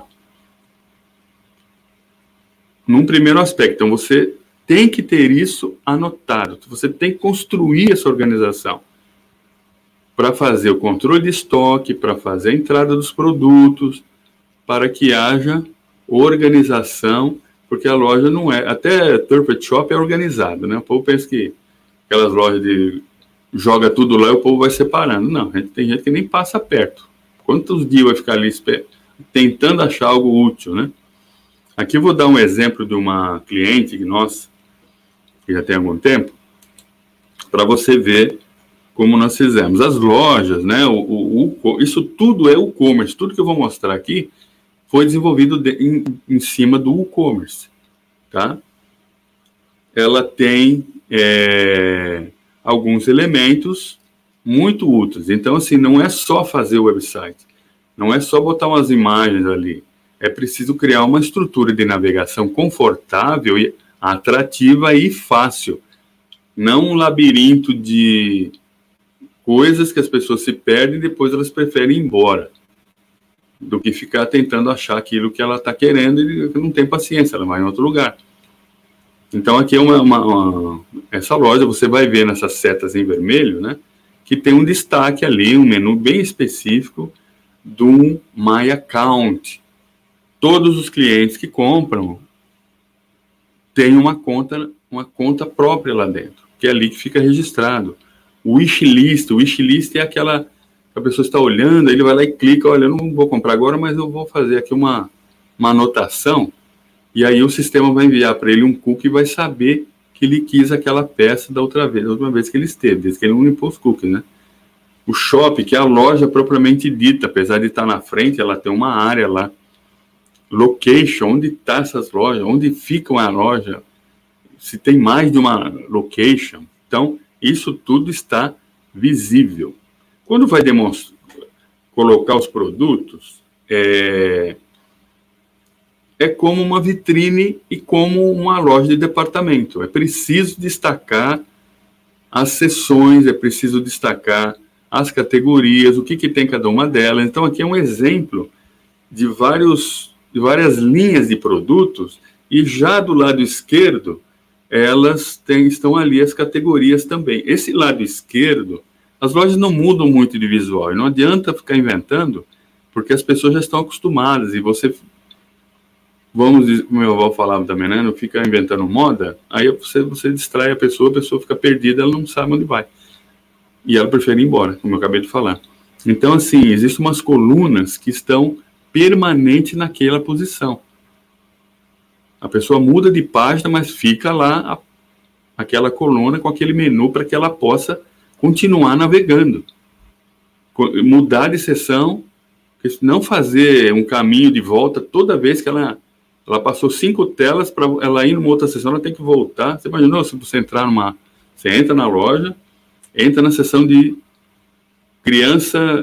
A: Num primeiro aspecto. Então, você tem que ter isso anotado. Você tem que construir essa organização para fazer o controle de estoque, para fazer a entrada dos produtos, para que haja organização, porque a loja não é... Até Turpet Shop é organizado, né? O povo pensa que aquelas lojas joga tudo lá e o povo vai separando. Não, tem gente que nem passa perto. Quantos dias vai ficar ali tentando achar algo útil, né? Aqui eu vou dar um exemplo de uma cliente nossa, que já tem algum tempo, para você ver como nós fizemos. As lojas, né? Isso tudo é e-commerce. Tudo que eu vou mostrar aqui foi desenvolvido em cima do e-commerce, tá? Ela tem alguns elementos muito úteis. Então, assim, não é só fazer o website, não é só botar umas imagens ali. É preciso criar uma estrutura de navegação confortável, e atrativa e fácil. Não um labirinto de coisas que as pessoas se perdem e depois elas preferem ir embora, do que ficar tentando achar aquilo que ela está querendo e não tem paciência, ela vai em outro lugar. Então, aqui é essa loja, você vai ver nessas setas em vermelho, né, que tem um destaque ali, um menu bem específico do My Account. Todos os clientes que compram têm uma conta própria lá dentro, que é ali que fica registrado. O wishlist é aquela a pessoa está olhando, ele vai lá e clica, olha, eu não vou comprar agora, mas eu vou fazer aqui uma anotação, e aí o sistema vai enviar para ele um cookie e vai saber que ele quis aquela peça da última vez que ele esteve, desde que ele não limpou os cookies, né? O shopping, que é a loja propriamente dita, apesar de estar na frente, ela tem uma área lá. Location, onde está essas lojas, onde ficam a loja, se tem mais de uma location. Então, isso tudo está visível. Quando vai colocar os produtos, é como uma vitrine e como uma loja de departamento. É preciso destacar as seções, é preciso destacar as categorias, o que tem cada uma delas. Então, aqui é um exemplo de várias linhas de produtos, e já do lado esquerdo, estão ali as categorias também. Esse lado esquerdo, as lojas não mudam muito de visual, e não adianta ficar inventando, porque as pessoas já estão acostumadas, e você, como meu avô falava também, né, não fica inventando moda, aí você distrai a pessoa fica perdida, ela não sabe onde vai. E ela prefere ir embora, como eu acabei de falar. Então, assim, existem umas colunas que estão permanentes naquela posição. A pessoa muda de página, mas fica lá aquela coluna com aquele menu para que ela possa continuar navegando. Mudar de seção, não fazer um caminho de volta toda vez que ela passou 5 telas para ela ir numa outra seção, ela tem que voltar. Você imaginou se você entrar você entra na loja, entra na seção de criança,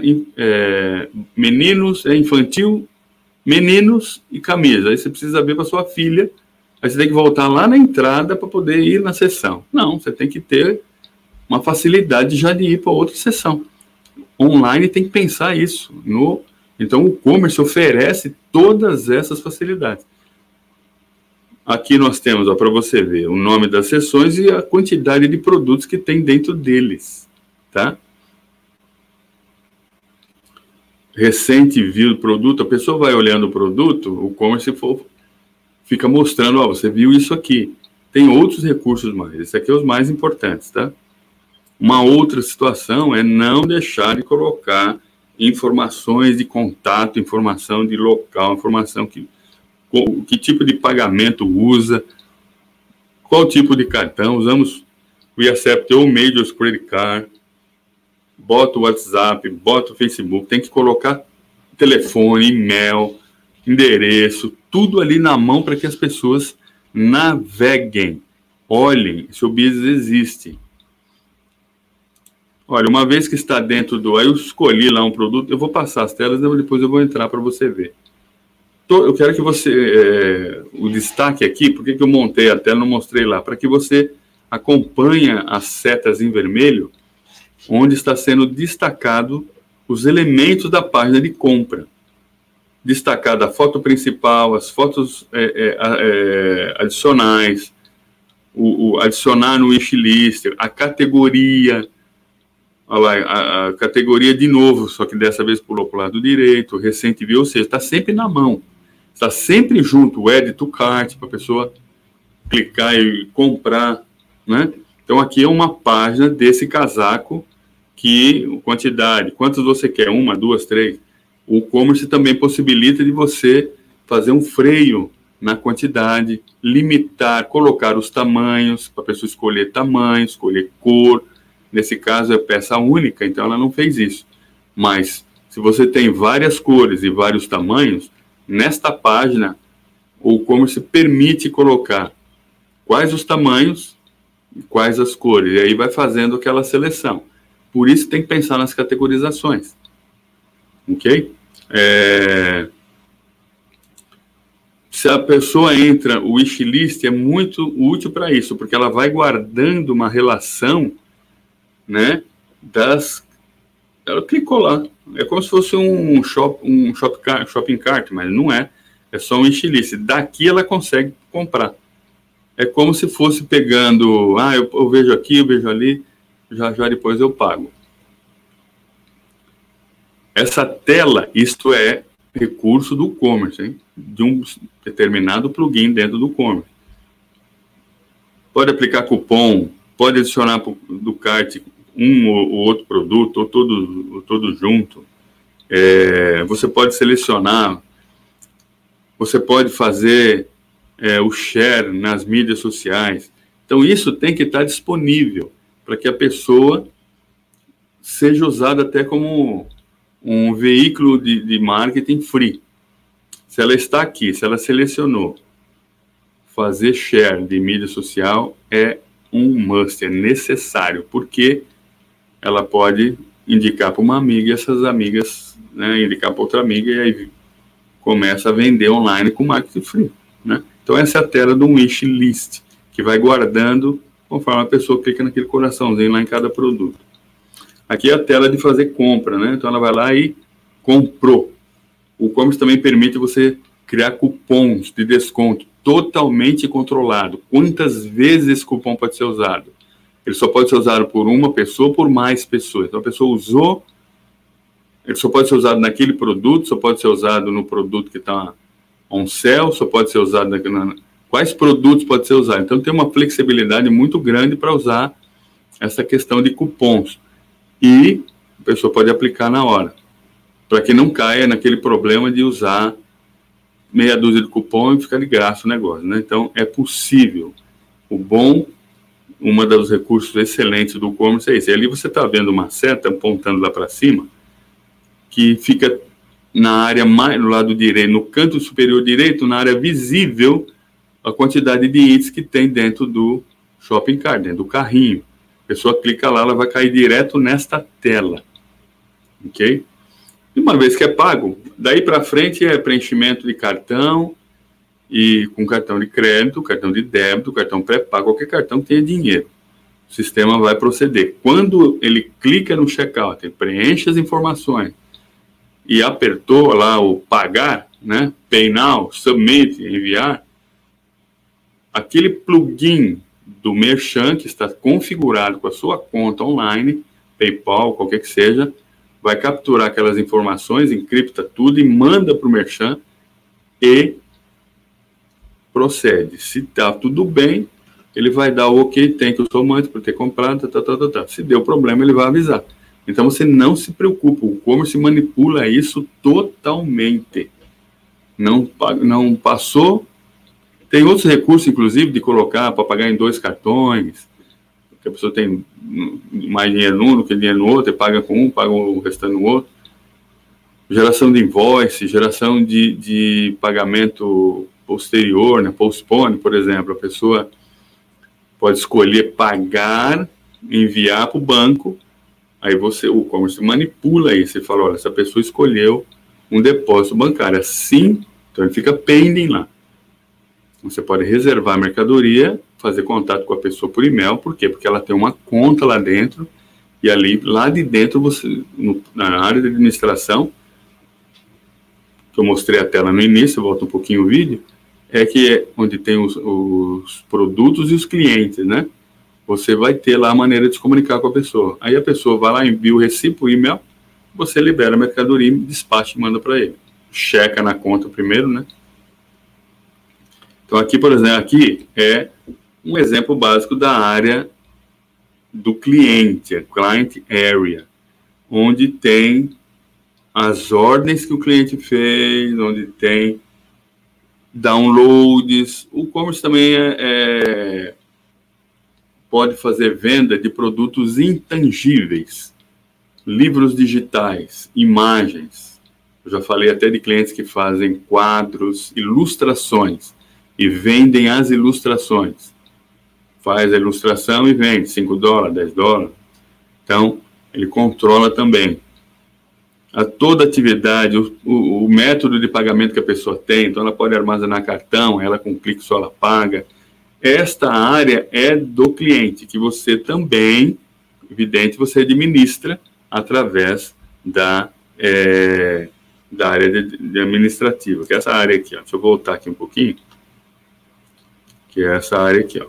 A: meninos, infantil, meninos e camisa. Aí você precisa ver para sua filha, aí você tem que voltar lá na entrada para poder ir na seção. Não, você tem que ter uma facilidade já de ir para outra seção. Online tem que pensar isso. Então o e-commerce oferece todas essas facilidades. Aqui nós temos, para você ver, o nome das seções e a quantidade de produtos que tem dentro deles, tá? Recente viu o produto, a pessoa vai olhando o produto, o e-commerce fica mostrando, você viu isso aqui. Tem outros recursos mais, esse aqui é os mais importantes, tá? Uma outra situação é não deixar de colocar informações de contato, informação de local, informação que tipo de pagamento usa, qual tipo de cartão, usamos o Accept ou Major Credit Card, bota o WhatsApp, bota o Facebook, tem que colocar telefone, e-mail, endereço, tudo ali na mão para que as pessoas naveguem, olhem se o business existe. Olha, uma vez que está dentro aí eu escolhi lá um produto, eu vou passar as telas, depois eu vou entrar para você ver. Eu quero que você, o destaque aqui, por que eu montei a tela, não mostrei lá, para que você acompanhe as setas em vermelho, onde está sendo destacado os elementos da página de compra. Destacada a foto principal, as fotos adicionais, adicionar no wishlist, a categoria, a categoria de novo, só que dessa vez pulou para o lado direito, recente view, ou seja, está sempre na mão. Está sempre junto o Add to Cart, para a pessoa clicar e comprar, né? Então, aqui é uma página desse casaco, quantidade, quantos você quer? 1, 2, 3. O e-commerce também possibilita de você fazer um freio na quantidade, limitar, colocar os tamanhos, para a pessoa escolher tamanho, escolher cor. Nesse caso, é peça única, então ela não fez isso. Mas, se você tem várias cores e vários tamanhos, nesta página, o e-commerce permite colocar quais os tamanhos e quais as cores. E aí vai fazendo aquela seleção. Por isso tem que pensar nas categorizações. Ok? Se a pessoa entra, o wishlist é muito útil para isso, porque ela vai guardando uma relação, né, ela clicou lá. É como se fosse um shopping cart, mas não é. É só um wishlist. Daqui ela consegue comprar. É como se fosse pegando, eu vejo aqui, eu vejo ali, já depois eu pago. Essa tela, isto é recurso do e-commerce, hein? De um determinado plugin dentro do e-commerce. Pode aplicar cupom, pode adicionar do cart um ou outro produto, ou todo junto. Você pode selecionar, você pode fazer o share nas mídias sociais. Então, isso tem que estar disponível para que a pessoa seja usada até como um veículo de marketing free. Se ela está aqui, se ela selecionou fazer share de mídia social, é um must, é necessário, porque ela pode indicar para uma amiga e essas amigas, né, indicar para outra amiga e aí começa a vender online com marketing free, né? Então essa é a tela do wish list, que vai guardando conforme a pessoa clica naquele coraçãozinho lá em cada produto. Aqui é a tela de fazer compra, né? Então ela vai lá e comprou. O e-commerce também permite você criar cupons de desconto totalmente controlado. Quantas vezes esse cupom pode ser usado? Ele só pode ser usado por uma pessoa ou por mais pessoas. Então a pessoa usou, ele só pode ser usado naquele produto, só pode ser usado no produto que está on sale, só pode ser usado quais produtos pode ser usado. Então tem uma flexibilidade muito grande para usar essa questão de cupons. E a pessoa pode aplicar na hora, para que não caia naquele problema de usar meia dúzia de cupom e ficar de graça o negócio, né? Então, é possível. Uma dos recursos excelentes do e-commerce é esse. E ali você está vendo uma seta apontando lá para cima, que fica na área mais, no lado direito, no canto superior direito, na área visível, a quantidade de itens que tem dentro do shopping cart, dentro do carrinho. A pessoa clica lá, ela vai cair direto nesta tela. Ok? E uma vez que é pago, daí para frente é preenchimento de cartão, e com cartão de crédito, cartão de débito, cartão pré-pago, qualquer cartão que tenha dinheiro. O sistema vai proceder. Quando ele clica no checkout, ele preenche as informações e apertou lá o pagar, né? Pay now, submit, enviar, aquele plugin do merchant que está configurado com a sua conta online, PayPal, qualquer que seja, vai capturar aquelas informações, encripta tudo e manda para o merchant e procede. Se está tudo bem, ele vai dar o ok, tem que o somante por ter comprado, Se deu problema, ele vai avisar. Então você não se preocupa, o e-commerce manipula isso totalmente. Não passou. Tem outros recursos, inclusive, de colocar para pagar em 2 cartões, que a pessoa tem mais dinheiro num do que dinheiro no outro, e paga com um, paga o restante no outro. Geração de invoice, geração de pagamento posterior, né? Postpone, por exemplo. A pessoa pode escolher pagar, enviar para o banco, aí o e-commerce manipula isso. Você fala, olha, essa pessoa escolheu um depósito bancário. Assim, então ele fica pending lá. Você pode reservar a mercadoria, fazer contato com a pessoa por e-mail. Por quê? Porque ela tem uma conta lá dentro, e ali, lá de dentro, na área de administração, que eu mostrei a tela no início, volta um pouquinho o vídeo, onde tem os produtos e os clientes, né? Você vai ter lá a maneira de se comunicar com a pessoa. Aí a pessoa vai lá, envia o recibo por e-mail, você libera a mercadoria, despacha e manda para ele. Checa na conta primeiro, né? Então aqui, por exemplo, aqui é um exemplo básico da área do cliente, a Client Area, onde tem as ordens que o cliente fez, onde tem downloads. O e-commerce também pode fazer venda de produtos intangíveis, livros digitais, imagens. Eu já falei até de clientes que fazem quadros, ilustrações, e vendem as ilustrações. Faz a ilustração e vende $5, $10. Então, ele controla também toda atividade, o método de pagamento que a pessoa tem. Então, ela pode armazenar cartão, ela com um clique só ela paga. Esta área é do cliente, que você também, evidente, você administra através da área de administrativa, que é essa área aqui. Ó. Deixa eu voltar aqui um pouquinho. Que é essa área aqui, ó.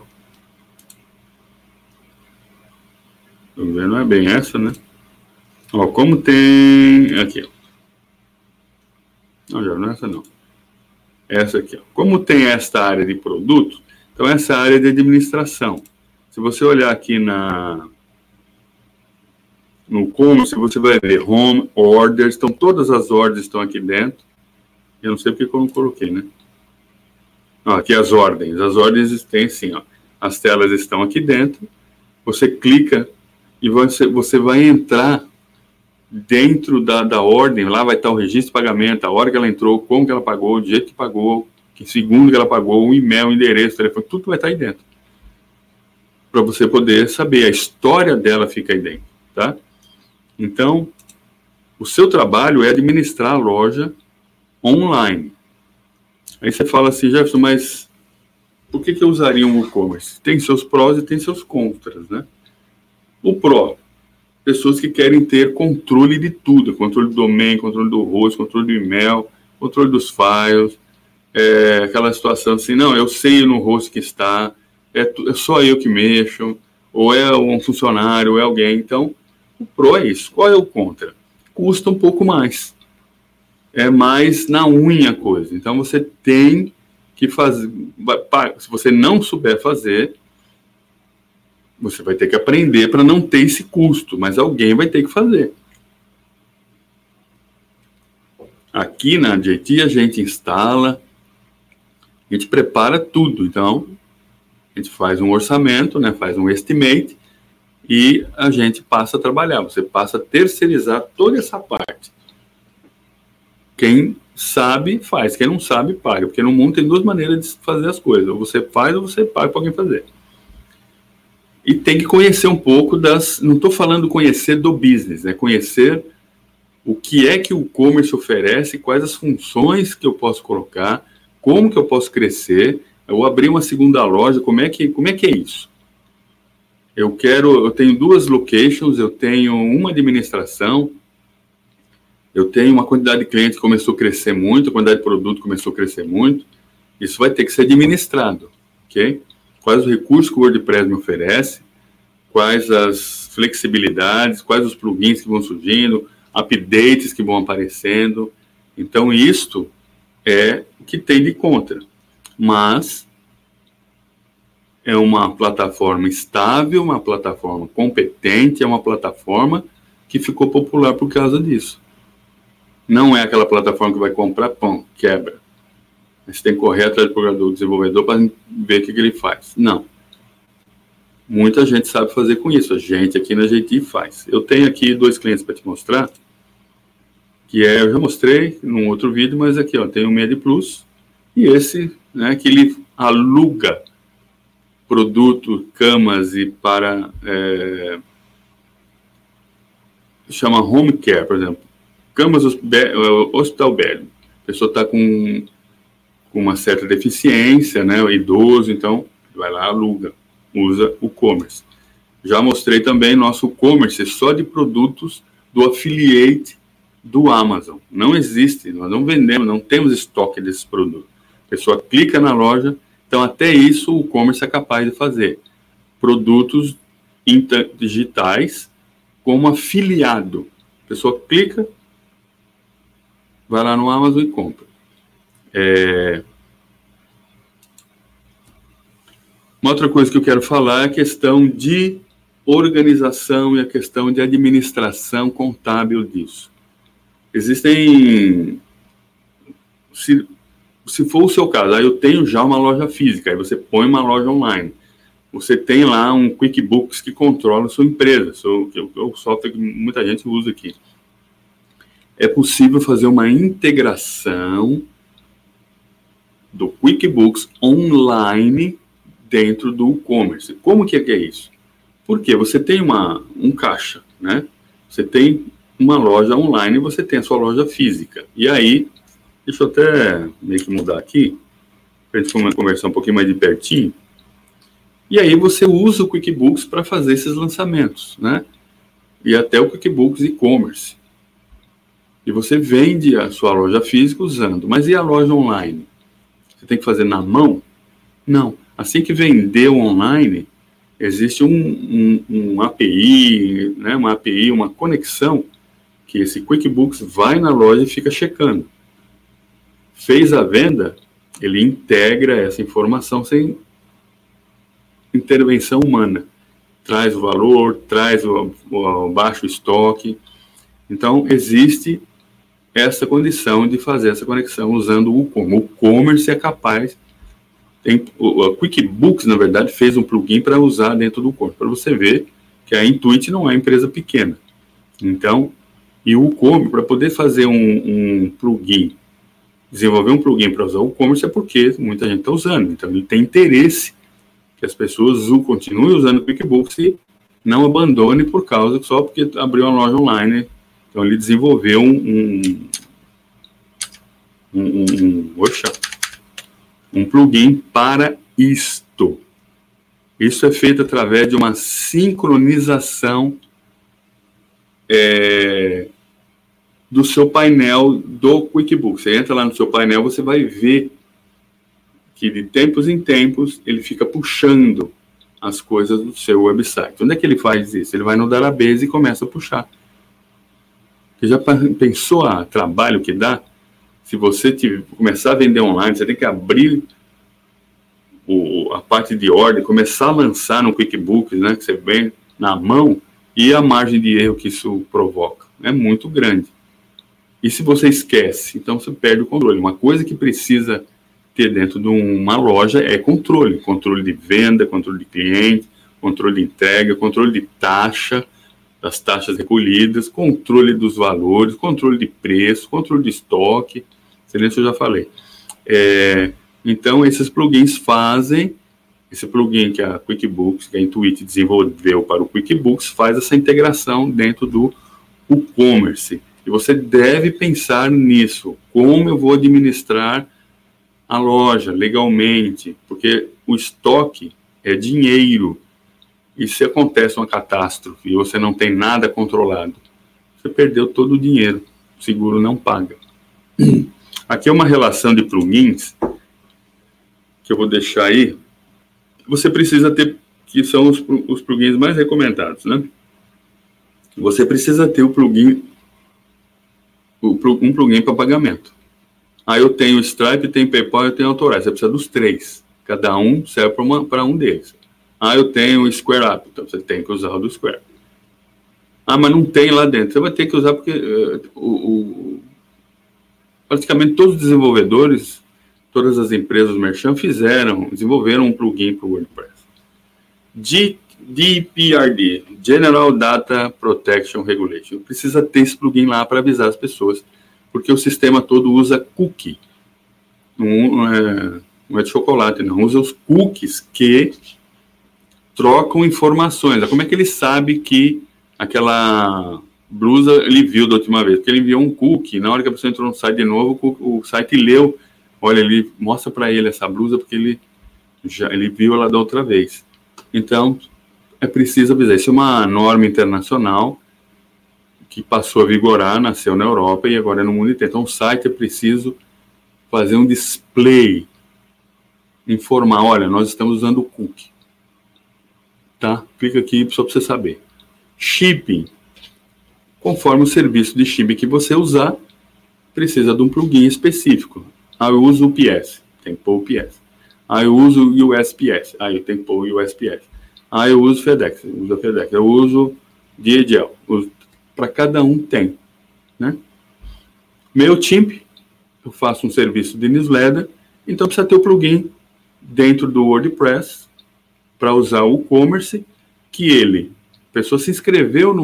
A: Não é bem essa, né? Ó, como tem... Aqui, ó. Não, já não é essa, não. Essa aqui, ó. Como tem esta área de produto, então essa área de administração. Se você olhar aqui No Commerce você vai ver Home, Orders, então todas as ordens estão aqui dentro. Eu não sei porque eu não coloquei, né? Aqui as ordens têm sim, ó. As telas estão aqui dentro, você clica e você vai entrar dentro da ordem, lá vai estar o registro de pagamento, a hora que ela entrou, como que ela pagou, o jeito que pagou, que segundo que ela pagou, o e-mail, o endereço, o telefone, tudo vai estar aí dentro. Para você poder saber, a história dela fica aí dentro, tá? Então, o seu trabalho é administrar a loja online. Aí você fala assim, Jefferson, mas por que eu usaria um e-commerce? Tem seus prós e tem seus contras, né? O pró, pessoas que querem ter controle de tudo, controle do domain, controle do host, controle do e-mail, controle dos files, aquela situação assim, não, eu sei no host que está, é só eu que mexo, ou é um funcionário, ou é alguém. Então, o pró é isso. Qual é o contra? Custa um pouco mais. É mais na unha a coisa. Então, você tem que fazer. Se você não souber fazer, você vai ter que aprender para não ter esse custo, mas alguém vai ter que fazer. Aqui na JT a gente instala, a gente prepara tudo. Então, a gente faz um orçamento, né, faz um estimate e a gente passa a trabalhar. Você passa a terceirizar toda essa parte. Quem sabe, faz. Quem não sabe, paga. Porque no mundo tem duas maneiras de fazer as coisas. Ou você faz ou você paga para alguém fazer. E tem que conhecer um pouco das... Não estou falando conhecer do business, né? Conhecer o que é que o e-commerce oferece, quais as funções que eu posso colocar, como que eu posso crescer, eu vou abrir uma segunda loja, como é que é isso? Eu tenho 2 locations, eu tenho uma administração, eu tenho uma quantidade de clientes que começou a crescer muito, a quantidade de produto começou a crescer muito, isso vai ter que ser administrado, ok? Quais os recursos que o WordPress me oferece, quais as flexibilidades, quais os plugins que vão surgindo, updates que vão aparecendo. Então, isto é o que tem de contra. Mas é uma plataforma estável, uma plataforma competente, é uma plataforma que ficou popular por causa disso. Não é aquela plataforma que vai comprar pão, quebra. Você tem que correr atrás do desenvolvedor para ver o que ele faz. Não. Muita gente sabe fazer com isso. A gente aqui na JT faz. Eu tenho aqui 2 clientes para te mostrar. Eu já mostrei num outro vídeo, mas aqui ó, tem o Med Plus. E esse, né, que ele aluga produto, camas e para... chama Home Care, por exemplo. Camas Hospital Bed. A pessoa está com uma certa deficiência, né, o idoso, então vai lá, aluga, usa o e-commerce. Já mostrei também nosso e-commerce só de produtos do affiliate do Amazon. Não existe, nós não vendemos, não temos estoque desses produtos. A pessoa clica na loja, então até isso o e-commerce é capaz de fazer. Produtos digitais como afiliado. A pessoa clica, vai lá no Amazon e compra. Uma outra coisa que eu quero falar é a questão de organização e a questão de administração contábil disso. Existem... Se for o seu caso, aí eu tenho já uma loja física, aí você põe uma loja online. Você tem lá um QuickBooks que controla a sua empresa, o software que muita gente usa aqui. É possível fazer uma integração do QuickBooks online dentro do e-commerce. Como que é isso? Porque você tem um caixa, né? Você tem uma loja online e você tem a sua loja física. E aí, deixa eu até meio que mudar aqui, para a gente conversar um pouquinho mais de pertinho. E aí você usa o QuickBooks para fazer esses lançamentos, né? E até o QuickBooks e-commerce. E você vende a sua loja física usando. Mas e a loja online? Você tem que fazer na mão? Não. Assim que vendeu online, existe um API, né? Uma API, uma conexão, que esse QuickBooks vai na loja e fica checando. Fez a venda, ele integra essa informação sem intervenção humana. traz o valor, traz o baixo estoque. Então, existe essa condição de fazer essa conexão usando o e-commerce. O e-commerce é capaz... a QuickBooks, na verdade, fez um plugin para usar dentro do e-commerce, para você ver que a Intuit não é empresa pequena. Então, e o e-commerce, para poder fazer um plugin, desenvolver um plugin para usar o e-commerce, é porque muita gente está usando. Então, ele tem interesse que as pessoas continuem usando o QuickBooks e não abandone só porque abriu uma loja online. Então, ele desenvolveu um plugin para isto. Isso é feito através de uma sincronização do seu painel do QuickBooks. Você entra lá no seu painel, você vai ver que de tempos em tempos ele fica puxando as coisas do seu website. Onde é que ele faz isso? Ele vai no Database e começa a puxar. Você já pensou o trabalho que dá? Se você começar a vender online, você tem que abrir a parte de ordem, começar a lançar no QuickBooks, né, que você vem na mão, e a margem de erro que isso provoca é muito grande. E se você esquece, então você perde o controle. Uma coisa que precisa ter dentro de uma loja é controle. Controle de venda, controle de cliente, controle de entrega, controle de taxa, das taxas recolhidas, controle dos valores, controle de preço, controle de estoque. Isso eu já falei. Então, esses plugins fazem, esse plugin que a QuickBooks, que a Intuit desenvolveu para o QuickBooks, faz essa integração dentro do e-commerce. E você deve pensar nisso. Como eu vou administrar a loja legalmente? Porque o estoque é dinheiro. E se acontece uma catástrofe e você não tem nada controlado, você perdeu todo o dinheiro. O seguro não paga. Aqui é uma relação de plugins que eu vou deixar aí. Você precisa ter, que são os plugins mais recomendados, né? Você precisa ter um plugin para pagamento. Aí eu tenho Stripe, tenho PayPal, eu tenho Authorize. Você precisa dos 3. Cada um serve para um deles. Eu tenho o Square Up, então você tem que usar o do Square. Mas não tem lá dentro. Você vai ter que usar porque praticamente todos os desenvolvedores, todas as empresas merchant desenvolveram um plugin para o WordPress. GDPR, General Data Protection Regulation. Precisa ter esse plugin lá para avisar as pessoas, porque o sistema todo usa cookie. Não é de chocolate, não. Usa os cookies que trocam informações. Como é que ele sabe que aquela blusa ele viu da última vez? Porque ele enviou um cookie. Na hora que a pessoa entrou no site de novo, o site leu. Olha, ele mostra para ele essa blusa porque ele viu ela da outra vez. Então, é preciso avisar. Isso é uma norma internacional que passou a vigorar, nasceu na Europa e agora é no mundo inteiro. Então, o site é preciso fazer um display, informar, olha, nós estamos usando o cookie. Tá? Clica aqui só para você saber. Shipping. Conforme o serviço de shipping que você usar, precisa de um plugin específico. Eu uso o UPS, tem que pôr o UPS. Eu uso o USPS, eu tenho que pôr o USPS. Eu uso FedEx, eu uso DHL. Para cada um tem, né? MailChimp, eu faço um serviço de newsletter, então precisa ter o plugin dentro do WordPress para usar o e-commerce, que a pessoa se inscreveu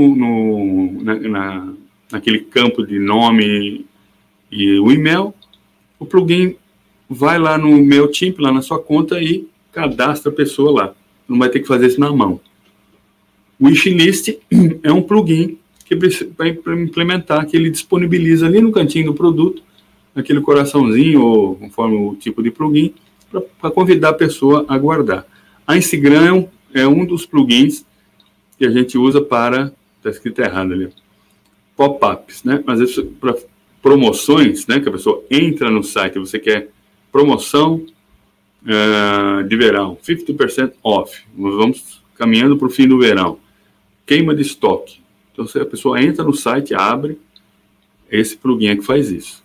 A: naquele campo de nome e o e-mail, o plugin vai lá no MailChimp, lá na sua conta e cadastra a pessoa lá. Não vai ter que fazer isso na mão. O Wishlist é um plugin que para implementar, que ele disponibiliza ali no cantinho do produto, aquele coraçãozinho, ou conforme o tipo de plugin, para convidar a pessoa a guardar. A Instagram é um dos plugins que a gente usa para... Está escrito errado ali. Pop-ups, né? Às vezes para promoções, né? Que a pessoa entra no site, você quer promoção de verão, 50% off. Nós vamos caminhando para o fim do verão. Queima de estoque. Então, se a pessoa entra no site, abre, esse plugin é que faz isso.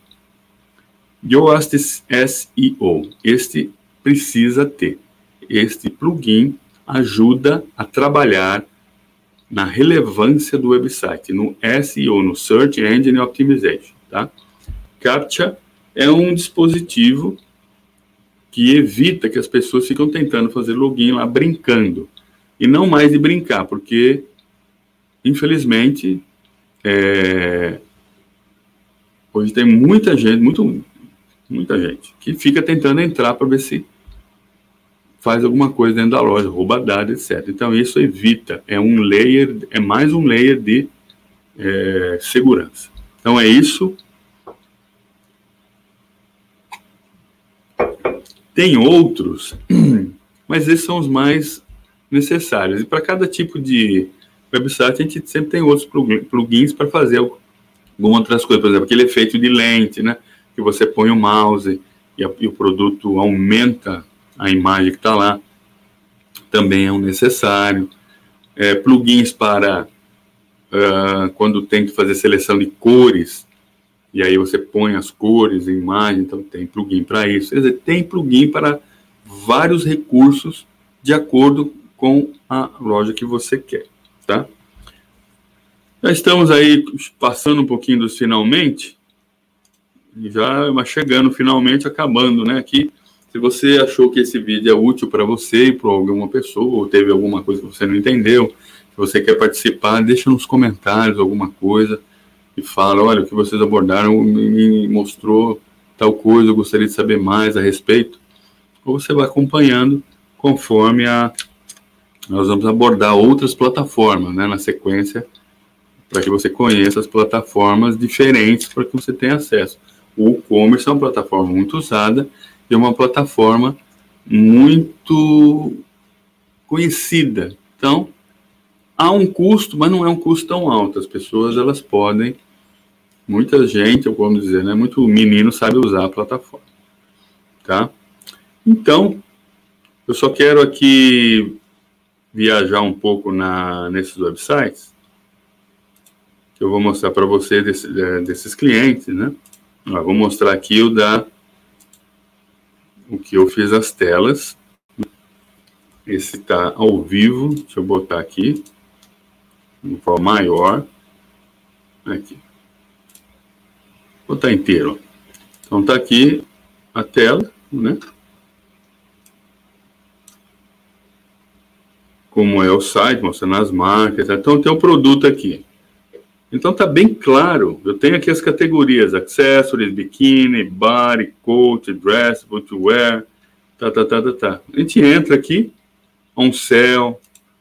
A: Yoast SEO. Este precisa ter. Este plugin ajuda a trabalhar na relevância do website, no SEO, no Search Engine Optimization, tá? CAPTCHA é um dispositivo que evita que as pessoas ficam tentando fazer login lá brincando, e não mais de brincar, porque, infelizmente, hoje tem muita gente, muita gente, que fica tentando entrar para ver se faz alguma coisa dentro da loja, rouba dados, etc. Então, isso evita, é mais um layer de segurança. Então, é isso. Tem outros, mas esses são os mais necessários. E para cada tipo de website, a gente sempre tem outros plugins para fazer algumas outras coisas. Por exemplo, aquele efeito de lente, né? Que você põe o mouse e o produto aumenta a imagem que está lá, também é um necessário. Plugins para quando tem que fazer seleção de cores, e aí você põe as cores, a imagem, então tem plugin para isso. Quer dizer, tem plugin para vários recursos de acordo com a loja que você quer, tá? Já estamos aí passando um pouquinho dos finalmente, já chegando finalmente, acabando, né, aqui. Se você achou que esse vídeo é útil para você e para alguma pessoa, ou teve alguma coisa que você não entendeu, se você quer participar, deixa nos comentários alguma coisa e fala, olha, o que vocês abordaram me mostrou tal coisa, eu gostaria de saber mais a respeito. Ou você vai acompanhando conforme nós vamos abordar outras plataformas, né, na sequência, para que você conheça as plataformas diferentes para que você tenha acesso. O e-commerce é uma plataforma muito usada, e é uma plataforma muito conhecida. Então, há um custo, mas não é um custo tão alto. As pessoas, elas podem, muita gente, eu vou dizer, né, muito menino sabe usar a plataforma, tá? Então, eu só quero aqui viajar um pouco nesses websites, que eu vou mostrar para você desses clientes, né? Eu vou mostrar aqui o que eu fiz as telas. Esse está ao vivo. Deixa eu botar aqui. De forma maior. Aqui. Vou botar inteiro. Então está aqui a tela, né? Como é o site, mostrando as marcas. Então tem o produto aqui. Então está bem claro. Eu tenho aqui as categorias: accessories, biquíni, body, coat, dress, footwear, tá. A gente entra aqui, on sale,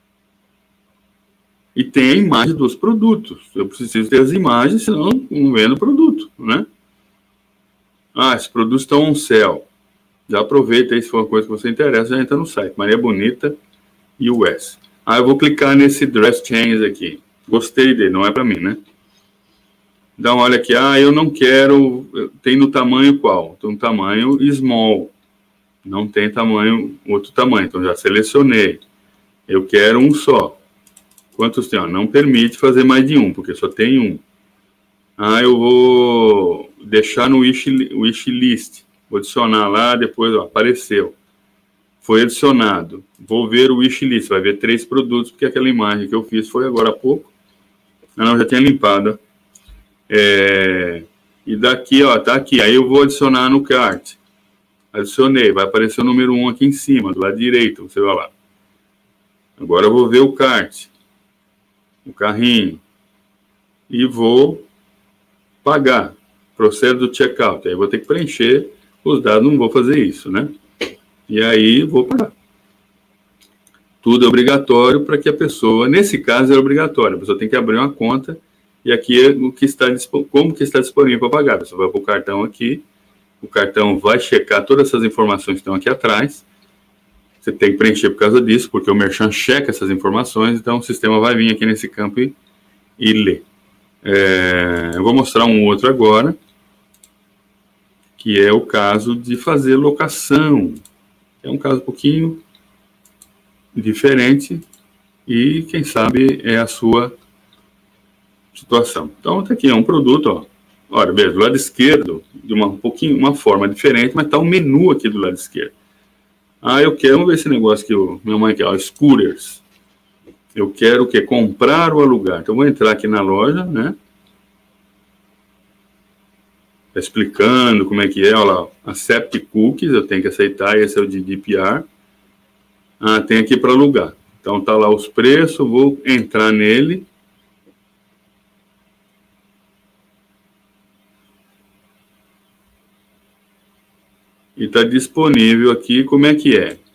A: e tem a imagem dos produtos. Eu preciso ter as imagens, senão não vendo o produto, né? Esses produtos estão on sale. Já aproveita aí, se for uma coisa que você interessa, já entra no site. Maria Bonita US. Eu vou clicar nesse dress change aqui. Gostei dele, não é para mim, né? Dá uma olha aqui, eu não quero, tem no tamanho qual? Tem no tamanho small, não tem outro tamanho, então já selecionei. Eu quero um só. Quantos tem? Não permite fazer mais de um, porque só tem um. Eu vou deixar no wishlist, vou adicionar lá, depois apareceu. Foi adicionado. Vou ver o wishlist, vai ver 3 produtos, porque aquela imagem que eu fiz foi agora há pouco. Já tinha limpado. E daqui, tá aqui. Aí eu vou adicionar no cart. Adicionei, vai aparecer o número 1 aqui em cima, do lado direito, você vai lá. Agora eu vou ver o cart, o carrinho, e vou pagar. Processo do checkout. Aí eu vou ter que preencher os dados, não vou fazer isso, né? E aí vou pagar. Tudo é obrigatório para que a pessoa, nesse caso é obrigatório, a pessoa tem que abrir uma conta, e aqui é como que está disponível para pagar. Você vai para o cartão aqui, o cartão vai checar todas essas informações que estão aqui atrás, você tem que preencher por causa disso, porque o merchant checa essas informações, então o sistema vai vir aqui nesse campo e ler. Eu vou mostrar um outro agora, que é o caso de fazer locação. É um caso um pouquinho diferente e, quem sabe, é a sua situação. Então, tá aqui, é um produto, Olha, veja, do lado esquerdo, de uma forma diferente, mas está o menu aqui do lado esquerdo. Eu quero, vamos ver esse negócio que minha mãe quer, scooters. Eu quero o quê? Comprar ou alugar. Então, eu vou entrar aqui na loja, né? Tá explicando como é que é, olha lá, accept cookies, eu tenho que aceitar, esse é o GDPR. Tem aqui para alugar. Então, tá lá os preços, vou entrar nele. E está disponível aqui, como é que é?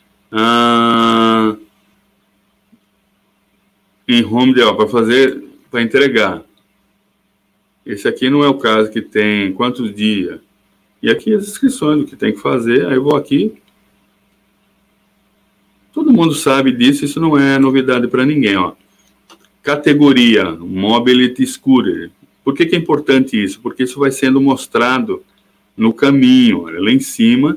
A: Em home para entregar. Esse aqui não é o caso que tem quantos dias. E aqui as inscrições do que tem que fazer. Aí eu vou aqui. Todo mundo sabe disso, isso não é novidade para ninguém. Ó. Categoria Mobility Scooter. Por que é importante isso? Porque isso vai sendo mostrado no caminho, olha, lá em cima.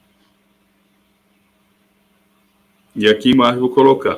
A: E aqui embaixo eu vou colocar.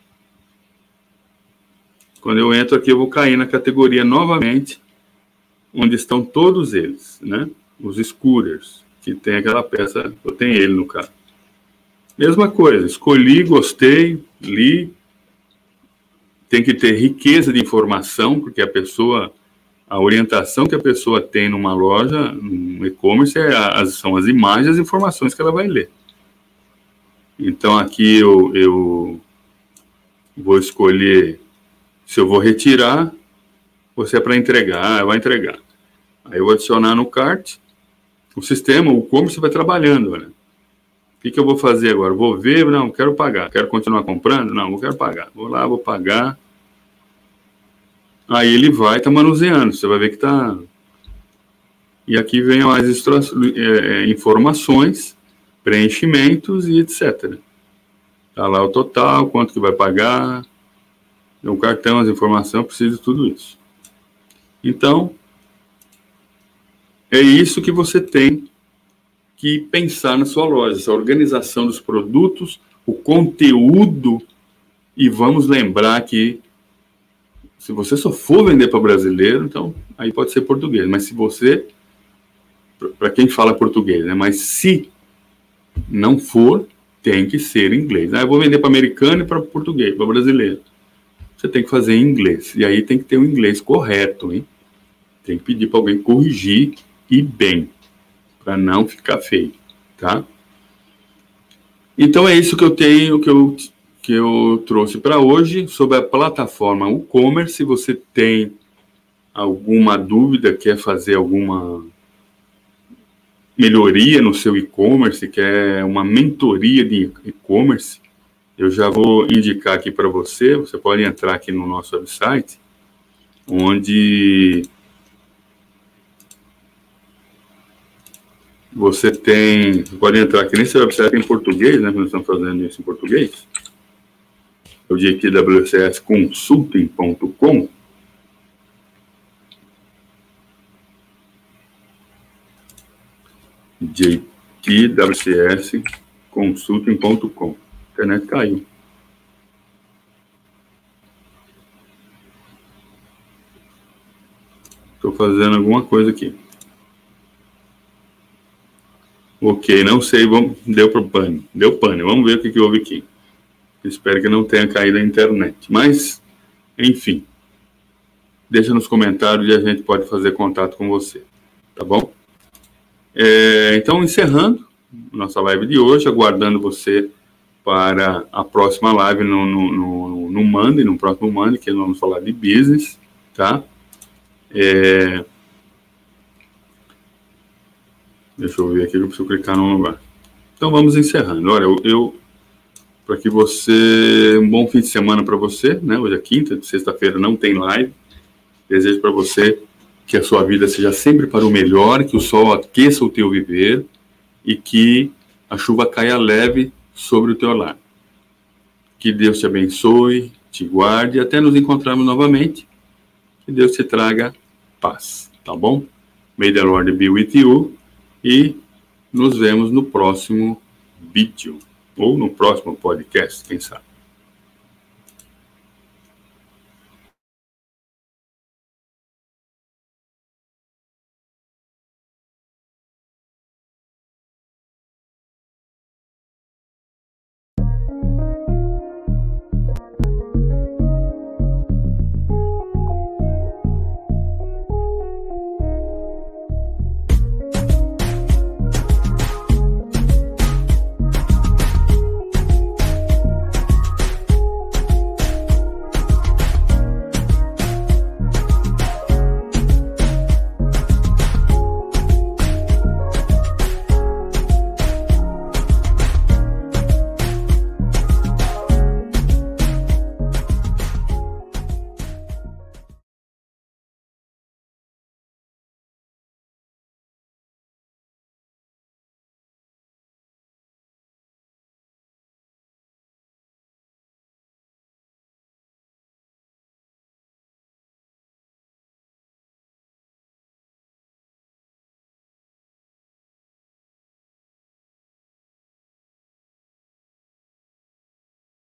A: Quando eu entro aqui, eu vou cair na categoria novamente, onde estão todos eles, né? Os scooters, que tem aquela peça, eu tenho ele no carro. Mesma coisa, escolhi, gostei, li. Tem que ter riqueza de informação, porque a orientação que a pessoa tem numa loja, no e-commerce, são as imagens e as informações que ela vai ler. Então aqui eu vou escolher se eu vou retirar ou se é para entregar, vai entregar. Aí eu vou adicionar no cart. O sistema, o e-commerce vai trabalhando, né? O que eu vou fazer agora? Vou ver, não, quero pagar. Quero continuar comprando? Não, quero pagar. Vou lá, vou pagar. Aí ele vai estar manuseando, você vai ver que está... E aqui vem as informações, preenchimentos e etc. Está lá o total, quanto que vai pagar, o cartão, as informações, preciso de tudo isso. Então, é isso que você tem que pensar na sua loja, essa organização dos produtos, o conteúdo, e vamos lembrar que se você só for vender para brasileiro, então aí pode ser português, mas se você, para quem fala português, né, mas se não for, tem que ser inglês. Eu vou vender para americano e para português, para brasileiro. Você tem que fazer em inglês, e aí tem que ter um inglês correto, hein? Tem que pedir para alguém corrigir e bem, para não ficar feio, tá? Então é isso que eu tenho, que eu trouxe para hoje sobre a plataforma WooCommerce. Se você tem alguma dúvida, quer fazer alguma melhoria no seu e-commerce, quer uma mentoria de e-commerce, eu já vou indicar aqui para você. Você pode entrar aqui no nosso website, onde você pode entrar aqui nesse website em português, né? Nós estamos fazendo isso em português. É o jtwcsconsulting.com. jtwcsconsulting.com. A internet caiu. Estou fazendo alguma coisa aqui. Ok, não sei, deu pane. Deu pane, vamos ver o que houve aqui. Espero que não tenha caído a internet. Mas, enfim, deixa nos comentários e a gente pode fazer contato com você. Tá bom? Então, encerrando nossa live de hoje, aguardando você para a próxima live no Monday, no próximo Monday, que nós vamos falar de business, tá? Deixa eu ver aqui, eu preciso clicar num lugar. Então, vamos encerrando. Olha, para que você... Um bom fim de semana para você, né? Hoje é quinta, sexta-feira não tem live. Desejo para você que a sua vida seja sempre para o melhor, que o sol aqueça o teu viver e que a chuva caia leve sobre o teu lar. Que Deus te abençoe, te guarde e até nos encontrarmos novamente. Que Deus te traga paz, tá bom? May the Lord be with you. E nos vemos no próximo vídeo, ou no próximo podcast, quem sabe.